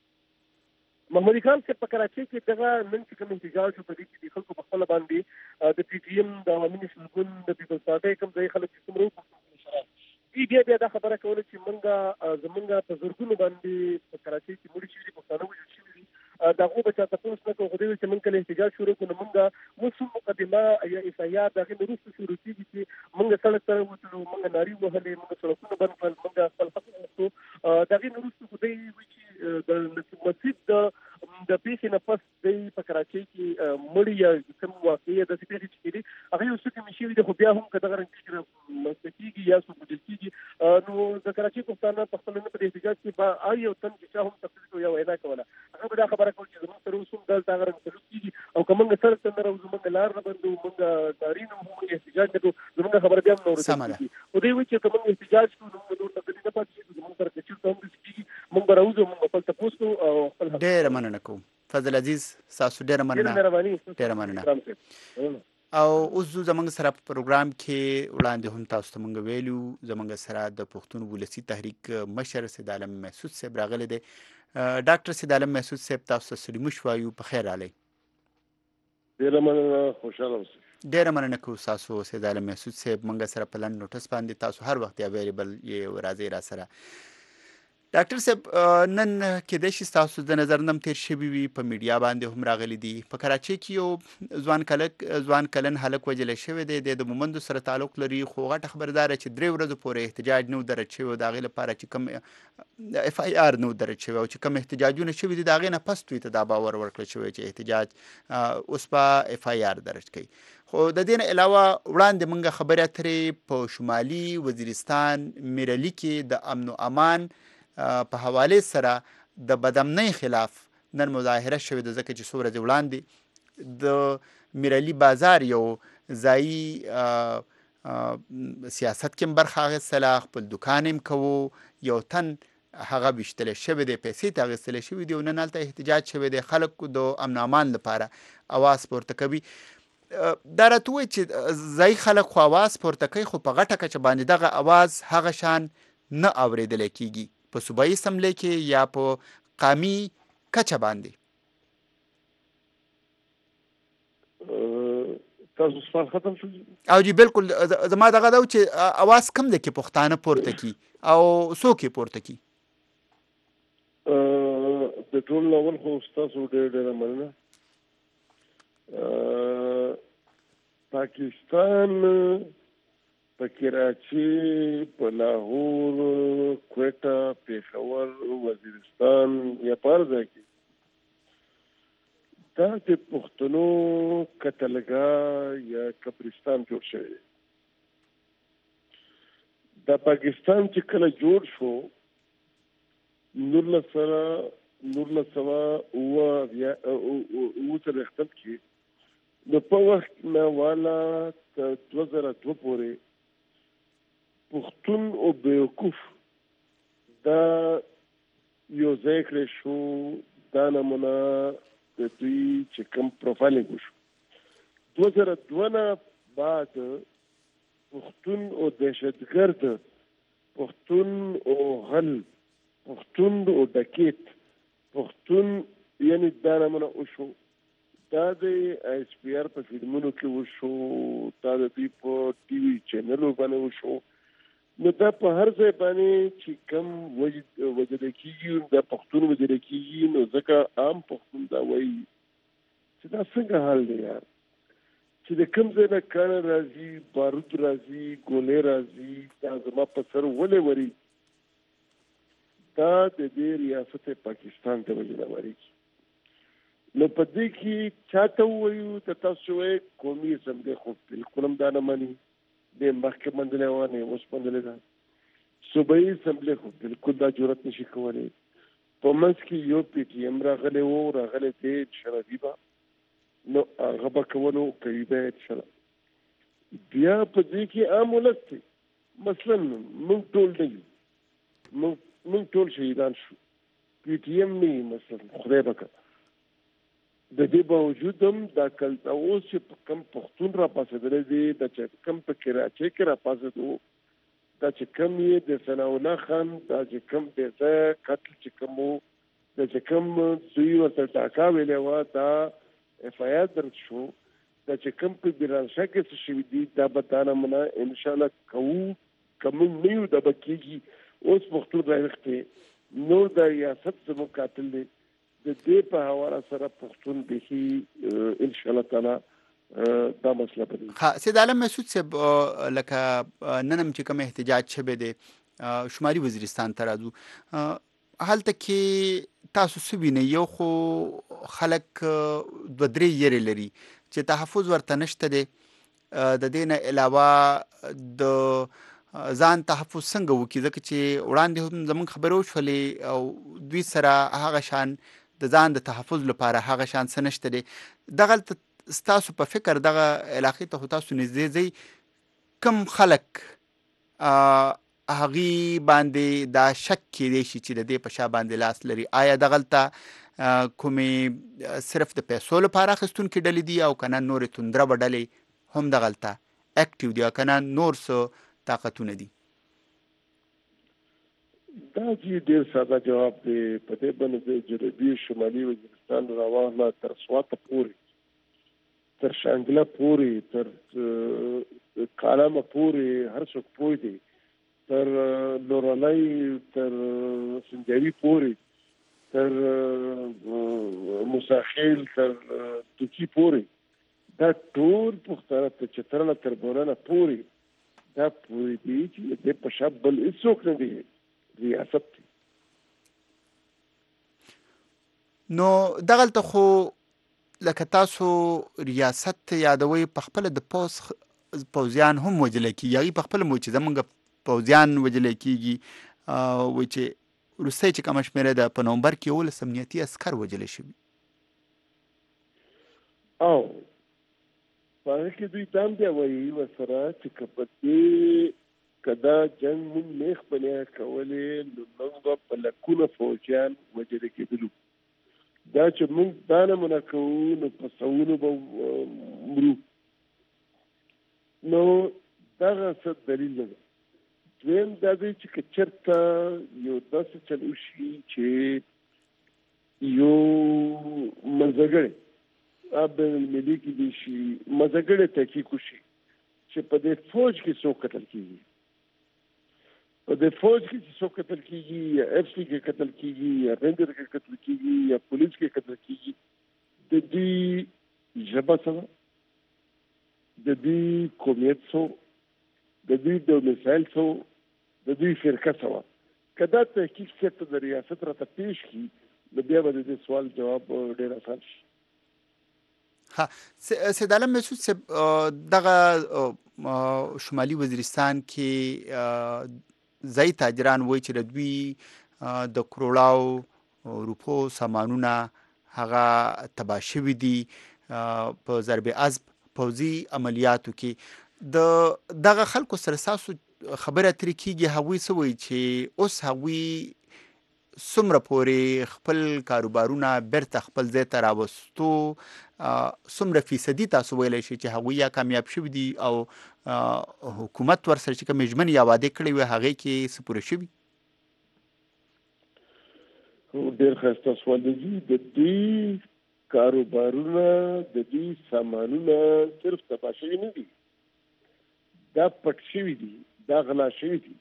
Speaker 5: محمد خان صاحب په کراچۍ کې دغه نن چې کوم احتجاج په دې کې د خلکو په خپل باندې د پی ټی ایم د عوامي نېشنل ګوند د پیپلز پارټي کوم ځای خلک چې څومره بیا دا خبره کوله چې زمونږ په زرګونو باندې په کراچۍ کې مړي شوي پښتانه وژل شوي دي د هغو به چا تپوس نه کوو خو دوی چې موږ کله احتجاج شروع کړو نو موږ موږ مقدمه یا اف آی آر د هغې نه وروسته شروع کېږي چې موږ سړک ته وتلو موږ نارې وهلې موږ سړکونه بند کړل موږ خپل حق وغوښتو د هغې نه وروسته خو دوی وایي چې د نصیب مسجد د پیښې نه پس دوی په کراچۍ کې مړي یا کوم واقعې داسې پیښې چې کېدي هغې یو څه کمې شوي دي خو بیا هم که دغه رنګ مسته کېږي یا څوک وژل کېږي نو د کراچۍ پښتانه په خپل نه په احتجاج کې به هر یو تن چې چا هم تقریر کوي یا وینا کوله هغه به دا خبره کوي چې زموږ سره اوس هم دلته هغه رنګ سلوک کېږي او که موږ سړک ته نه راوځو موږ لار نه بندو موږ نارې نه وهو موږ احتجاج نه کوو زموږ خبره بیا هم نه اورېدل کېږي خو دوی وایي چې که موږ احتجاج کوو نو موږ نور تقلید نه پاتې شي زموږ سره که چېرته هم داسې کېږي موږ به راوځو موږ به خپل تپوس کوو او خپل
Speaker 3: ډېره مننه کوم فضل عزیز ستاسو ډېره مننه او اوس زموږ سره په پروګرام کې وړاندې هم تاسو ته موږ ویلو زموږ سره د پښتون ولسي تحریک مشر سید عالم محسود صاحب راغلی دی ډاکټر سید عالم محسود صاحب تاسو ته سلیم شوایو په خیر رالی
Speaker 5: ډېره مننه خوشحاله اوسئ
Speaker 3: ډېره مننه کوو تاسو سید عالم محسود صاحب موږ سره په لنډ نوټس باندې تاسو هر وخت اویلیبل یې راځئ را سره ډاکټر صاحب نن کېدای شي ستاسو د نظر نه هم تېر شوي وي په میډیا باندې هم راغلي دي په کراچۍ کې یو ځوان کلن هلک وژلی شوی دی د مومندو سره تعلق لري خو غټه خبرداره چې 3 ورځو پورې احتجاج نه و درج شوی د هغې لپاره چې کوم اف آی آر نه و درج شوی او چې کوم احتجاجونه شوي دي د هغې نه پس دوی ته دا باور ورکړل شوی چې احتجاج اوس به اف آی آر درج کوي خو د دې نه علاوه وړاندې موږ خبرې اترې په شمالي وزیرستان میرلي کې د امن و امان په حواله سره د بدامنۍ خلاف نن مظاهره شوې ده ځکه چې څو ورځې وړاندې د میرعلي بازار یو ځایي سیاست کې برخه اخیستله خپل دوکان یې کوو یو تن هغه ویشتلی شوی دی پیسې ته اخیستلی شوي دي او نن هلته احتجاج شوی دی خلک د امن امان لپاره اواز پورته کوي دا راته ووایي چې ځایي خلک خو اواز پورته کوي خو په غټه کچه باندې دغه اواز هغه شان نه اورېدلی کېږي په صوبایي اسمبلی کې یا په قامي کچه باندې
Speaker 5: تاسو سوال ختم شو
Speaker 3: او جی بالکل زما دغه دا چې اواز کم دی کې پښتانه پورته کی او څوک یې پورته کی
Speaker 5: د ټول اول خو ستاسو ډېره مننه. پاکستان په کراچي، په لاهور، کوټه، پېښور، وزیرستان یا په هر ځای کې دا د پښتنو قتلګاه یا قبرستان جوړ شوی دی. دا پاکستان چې کله جوړ شو 1993 کې نو په وخت نه والا تر 2002 پورې پښتون او بیوقوف دا یو ځای کړی شو. دا نمونه د دوی چې کوم پروفایلینګ وشو 2002 نه بعد پښتون او دهشتګرد، پښتون او غل، پښتون او ډکیت، پښتون یعنی دا نمونه وشو. دا د ایس پی آر په فلمونو کې وشو، دا د دوی په ټي وي چینلو باندې وشو. نو دا په هر ځای باندې چې کوم وجد کېږي دا پښتون وجد کېږي، نو ځکه عام پښتون دا وایي چې دا څنګه حال دی یار، چې د کوم ځای نه کاڼه راځي، بارود راځي، ګولې راځي، دا زما په سر ولې وري. دا د دې ریاست پاکستان ته وجه نه ورېږي. نو په دې کې چاته ووایو ته تاسو وایي قومي اسمبلی خو بلکل هم دا نه مني، د مخکې منځلې وانه اوس منځلې ده. صوبایي اسمبلی خو بلکل دا جرأت نشي کولی. په منځ کې یو پی ټي ایم راغلی و، راغلی دی شرابي به، نو هغه به کولو کوي به انشاءالله. بیا په دې کې عام ولس دی، مثلا موږ ټول نه یو، موږ ټول شهیدان شو، پی ټي ایم نه یو مثلا، خدای وکړه. د دې باوجود هم دا کلته اوس چې کم پښتون را پاسېدلی دی، دا چې کم په کراچۍ کې را پاسېدو، دا چې کم یې د ثناء الله خان دا چې کم بې ځایه قتل چې کم و، دا چې کم دوی ورته ډاکا ویلې وه، دا اف آی آر درج شو. دا چې کم په بیرانشاه کې څه شوي دي دا به دا نمونه انشاءالله کوو، که موږ نه یو دا به کېږي. اوس پښتون راویښ دی، نور دا ریاست زموږ قاتل دی. د دې په حواله سره پښتون بیخي انشاءالله تعالی دا مسله بدلوي.
Speaker 3: سید عالم مسعود صاحب، لکه نن هم چې کوم احتجاج شوی دی شمالي وزیرستان ته راځو، هلته کې تاسو څه وینئ؟ یو خو خلک دوه درې یېرې لري چې تحفظ ورته نشته دی، د دې نه علاوه د ځان تحفظ څنګه وکړي، ځکه چې وړاندې هم زموږ خبرې وشولې او دوی سره هغه شان د ځان د تحفظ لپاره هغه شان څه نشته دی. دغلته ستاسو په فکر دغه علاقې ته خو تاسو نږدې ځئ، کوم خلک هغې باندې دا شک کېدی شي چې د دې په شا باندې لاس لري؟ آیا دغلته کومې صرف د پیسو لپاره اخیستونکې ډلې دي او که نه نورې توندربه ډلې هم دغلته اکټیو دي او که نه نور څه طاقتونه دي؟
Speaker 5: دا چې ډېر ساده جواب دی. په دې باندې د جنوبي شمالي وزیرستان راواخله تر سواته پورې، تر شانګله پورې، تر کالامه پورې هر څوک پوه دی، تر لورلی، تر سنجاوي پورې، تر موساخیل، تر توکي پورې، دا ټول پښتانه چې تر بولانه پورې دا پوه دی چې د په شا بل هېڅوک نه دی، ریاست دی.
Speaker 3: نو دغلته خو لکه تاسو ریاست یادوئ، پخپله د پوځیان هم وژلی کېږي، هغوی پخپله مو چې زمونږ پوځیان وژلی کېږي، وایي چې وروستی چې کومه شمېره ده په نومبر کې 11 امنیتي عسکر وژلی شوي.
Speaker 5: او په هغه کې دوی دا هم بیا وایي ورسره چې که په دې که دا جنګ مونږ نیغ په نیغه کولې نو موږ به په لکونه فوجیان وژلي کېدلو. دا چې مونږ دا نمونه کوو نو په سوونو به مرو. نو دغه څه دلیل نه ده. دویم دا دی چې که چېرته یو داسې چل وشي چې یو منځګړی بین المللي کې دي شي، منځګړی تحقیق وشي چې په دې فوج کې څوک قتل کېږي، په دې فوج کې چې څوک قتل کېږي، یا اف سی کې قتل کېږي، یا رینجر کې قتل کېږي، یا یا پولیس کې کتل کیږي د دې ژبه سره د دې قومیت سره د دې ډومیسایل سره د دې فرقه سره کدا تحقیق څخه د ریاست راته پیش کی نو بیا به د سوال جواب ډیر آسان شي.
Speaker 3: ها سید عالم مسعود صاحب دغه شمالي وزیرستان کې ځای تاجران وایي چې د دوی د کروڑاو روپو سامانونه هغه تباه شوي دي په ضرب عضب پوځي عملیاتو کې. دغه خلکو سره تاسو خبره ترې کېږي هغوی څه وایي چې اوس هغوی څومره پورې خپل کاروبارونه بیرته خپل ځای ته راوستو څومره فیصدي تاسو ویلی شئ چې هغوی یا کامیاب شوي دي او حکومت ورسره چې کومې ژمنې یا وعدې کړې وې هغې کې څه پوره شوي؟
Speaker 5: ډېر ښایسته سوال دی. د دې کاروبارونه د دې سامانونه صرف تباه شوي نه دي، دا پټ شوي دي، دا غلا شوي دي.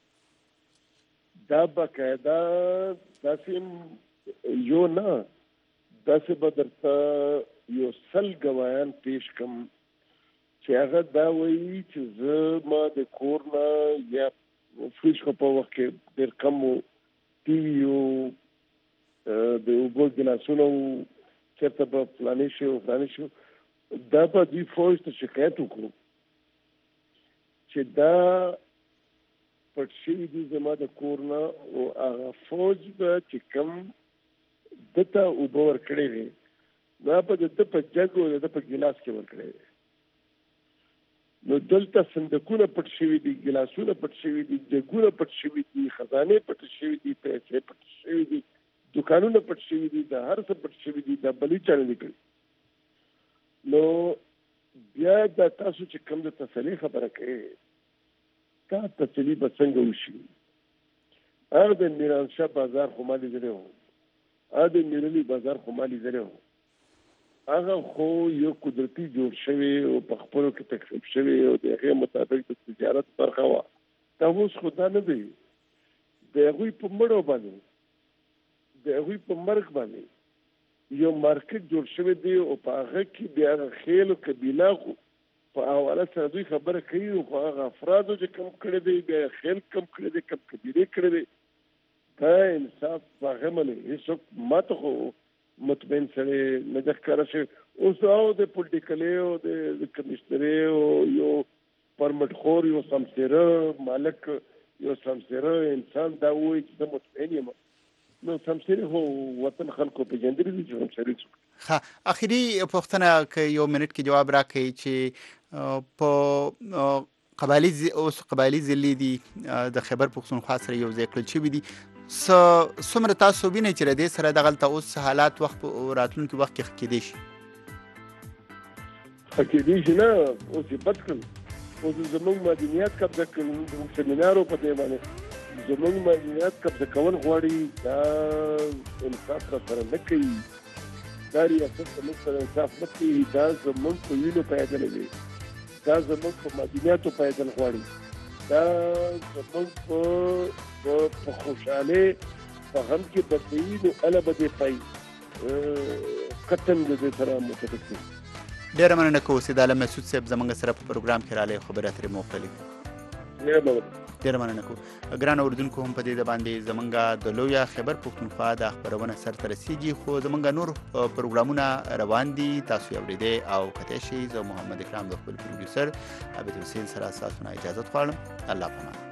Speaker 5: دا باقاعده داسې یو نه، داسې به درته یو سل ګوایان پیش کړم چې هغه دا وایي چې زه ما د کور نه یا فریج په وخت کې ډېر کم و ټي وي و د اوبو ګیلاسونه و چېرته به فلانې شي او فلانې شي. دا به دوی فوج ته شکایت وکړو چې دا پټ شوي دي زما د کور نه، او هغه فوج به چې کوم ده ته اوبه ورکړې وې دا به د ده په جګ او د ده په ګیلاس کې ورکړې وې. نو دلته صندوقونه پټ شوي دي، ګیلاسونه پټ شوي دي، جګونه پټ شوي دي، خزانې پټ شوي دي، پیسې پټ شوي دي، دوکانونه پټ شوي دي، دا هر څه پټ شوي دي، دا بلې چا نه دي کړي. نو بیا دا تاسو چې کوم د تسلي خبره کوئ دا تسلي به څنګه وشي؟ هغه د میرانشاه بازار خو ما لیدلی و، هغه د میرلي بازار خو ما لیدلی و، هغه خو یو قدرتي جوړ شوی او په خپلو کې تقسیم شوی او د هغې مطابق د تجارت برخه وه. دا اوس خو دا نه دی، د هغوی په مړو باندې د هغوی په مرګ باندې یو مارکیټ جوړ شوی دی او په هغه کې بیا هغه خیل او قبیله خو په حواله سره دوی خبره کوي او هغه افرادو چې کم کړی دی بیا خیل کم کړی دی، کم قبیلې کړی دی. دا انصاف په هغه باندې هېڅوک ما ته خو مطمئن سړی نه ده ښکاره شوی. اوس او د پولیټیکلې او د کمیشنرۍ او یو پرمټ خور یو سمسیره مالک یو سمسیره انسان دا وایي چې زه مطمئن یم. نو سمسیرې خو وطن خلکو پېژندلي دي چې سمسیرې څوک.
Speaker 3: ښه، اخري پوښتنه که یو منټ کې جواب راکړئ چې په قبایلي ضلعې دي د خیبر پښتونخوا سره یو ځای کړل شوي دي، څومره تاسو وینئ چې د دې سره دغلته اوس حالات وخت راتلونکي وخت کې ښه کېدی شي؟
Speaker 5: ښه کېدی شي نه، اوس یې بد کړل. اوس زموږ مدنیات قبضه کړل، زموږ سیمینارو په دې باندې زموږ مدنیات قبضه کول غواړي. دا انصاف را سره نه کوي، دا ریاست زموږ سره انصاف نه کوي. دا زموږ په وینو پیدلی دی، دا زموږ په مدنیاتو پیدل غواړي، دا زموږ په خوشحالۍ په غم کې بدلوي. نو هله به دې پای قطن د دې سره متفق دی.
Speaker 3: ډېره مننه کوو سید عالم مسعود صاحب زموږ سره په پروګرام کې راغلی، خبرې اترې مو وکړلې. ډېره مننه کوو. ګرانو اورېدونکو هم په دې باندې زموږ د لویه خیبر پښتونخوا دا خپرونه سرته رسیږي، خو زموږ نور پروګرامونه روان دي، تاسو یې اورېدی او کتلی شئ. زه محمد اکرام د خپل پروډیوسر عابد حسین سره ستاسو نه اجازت غواړم. الله پامان.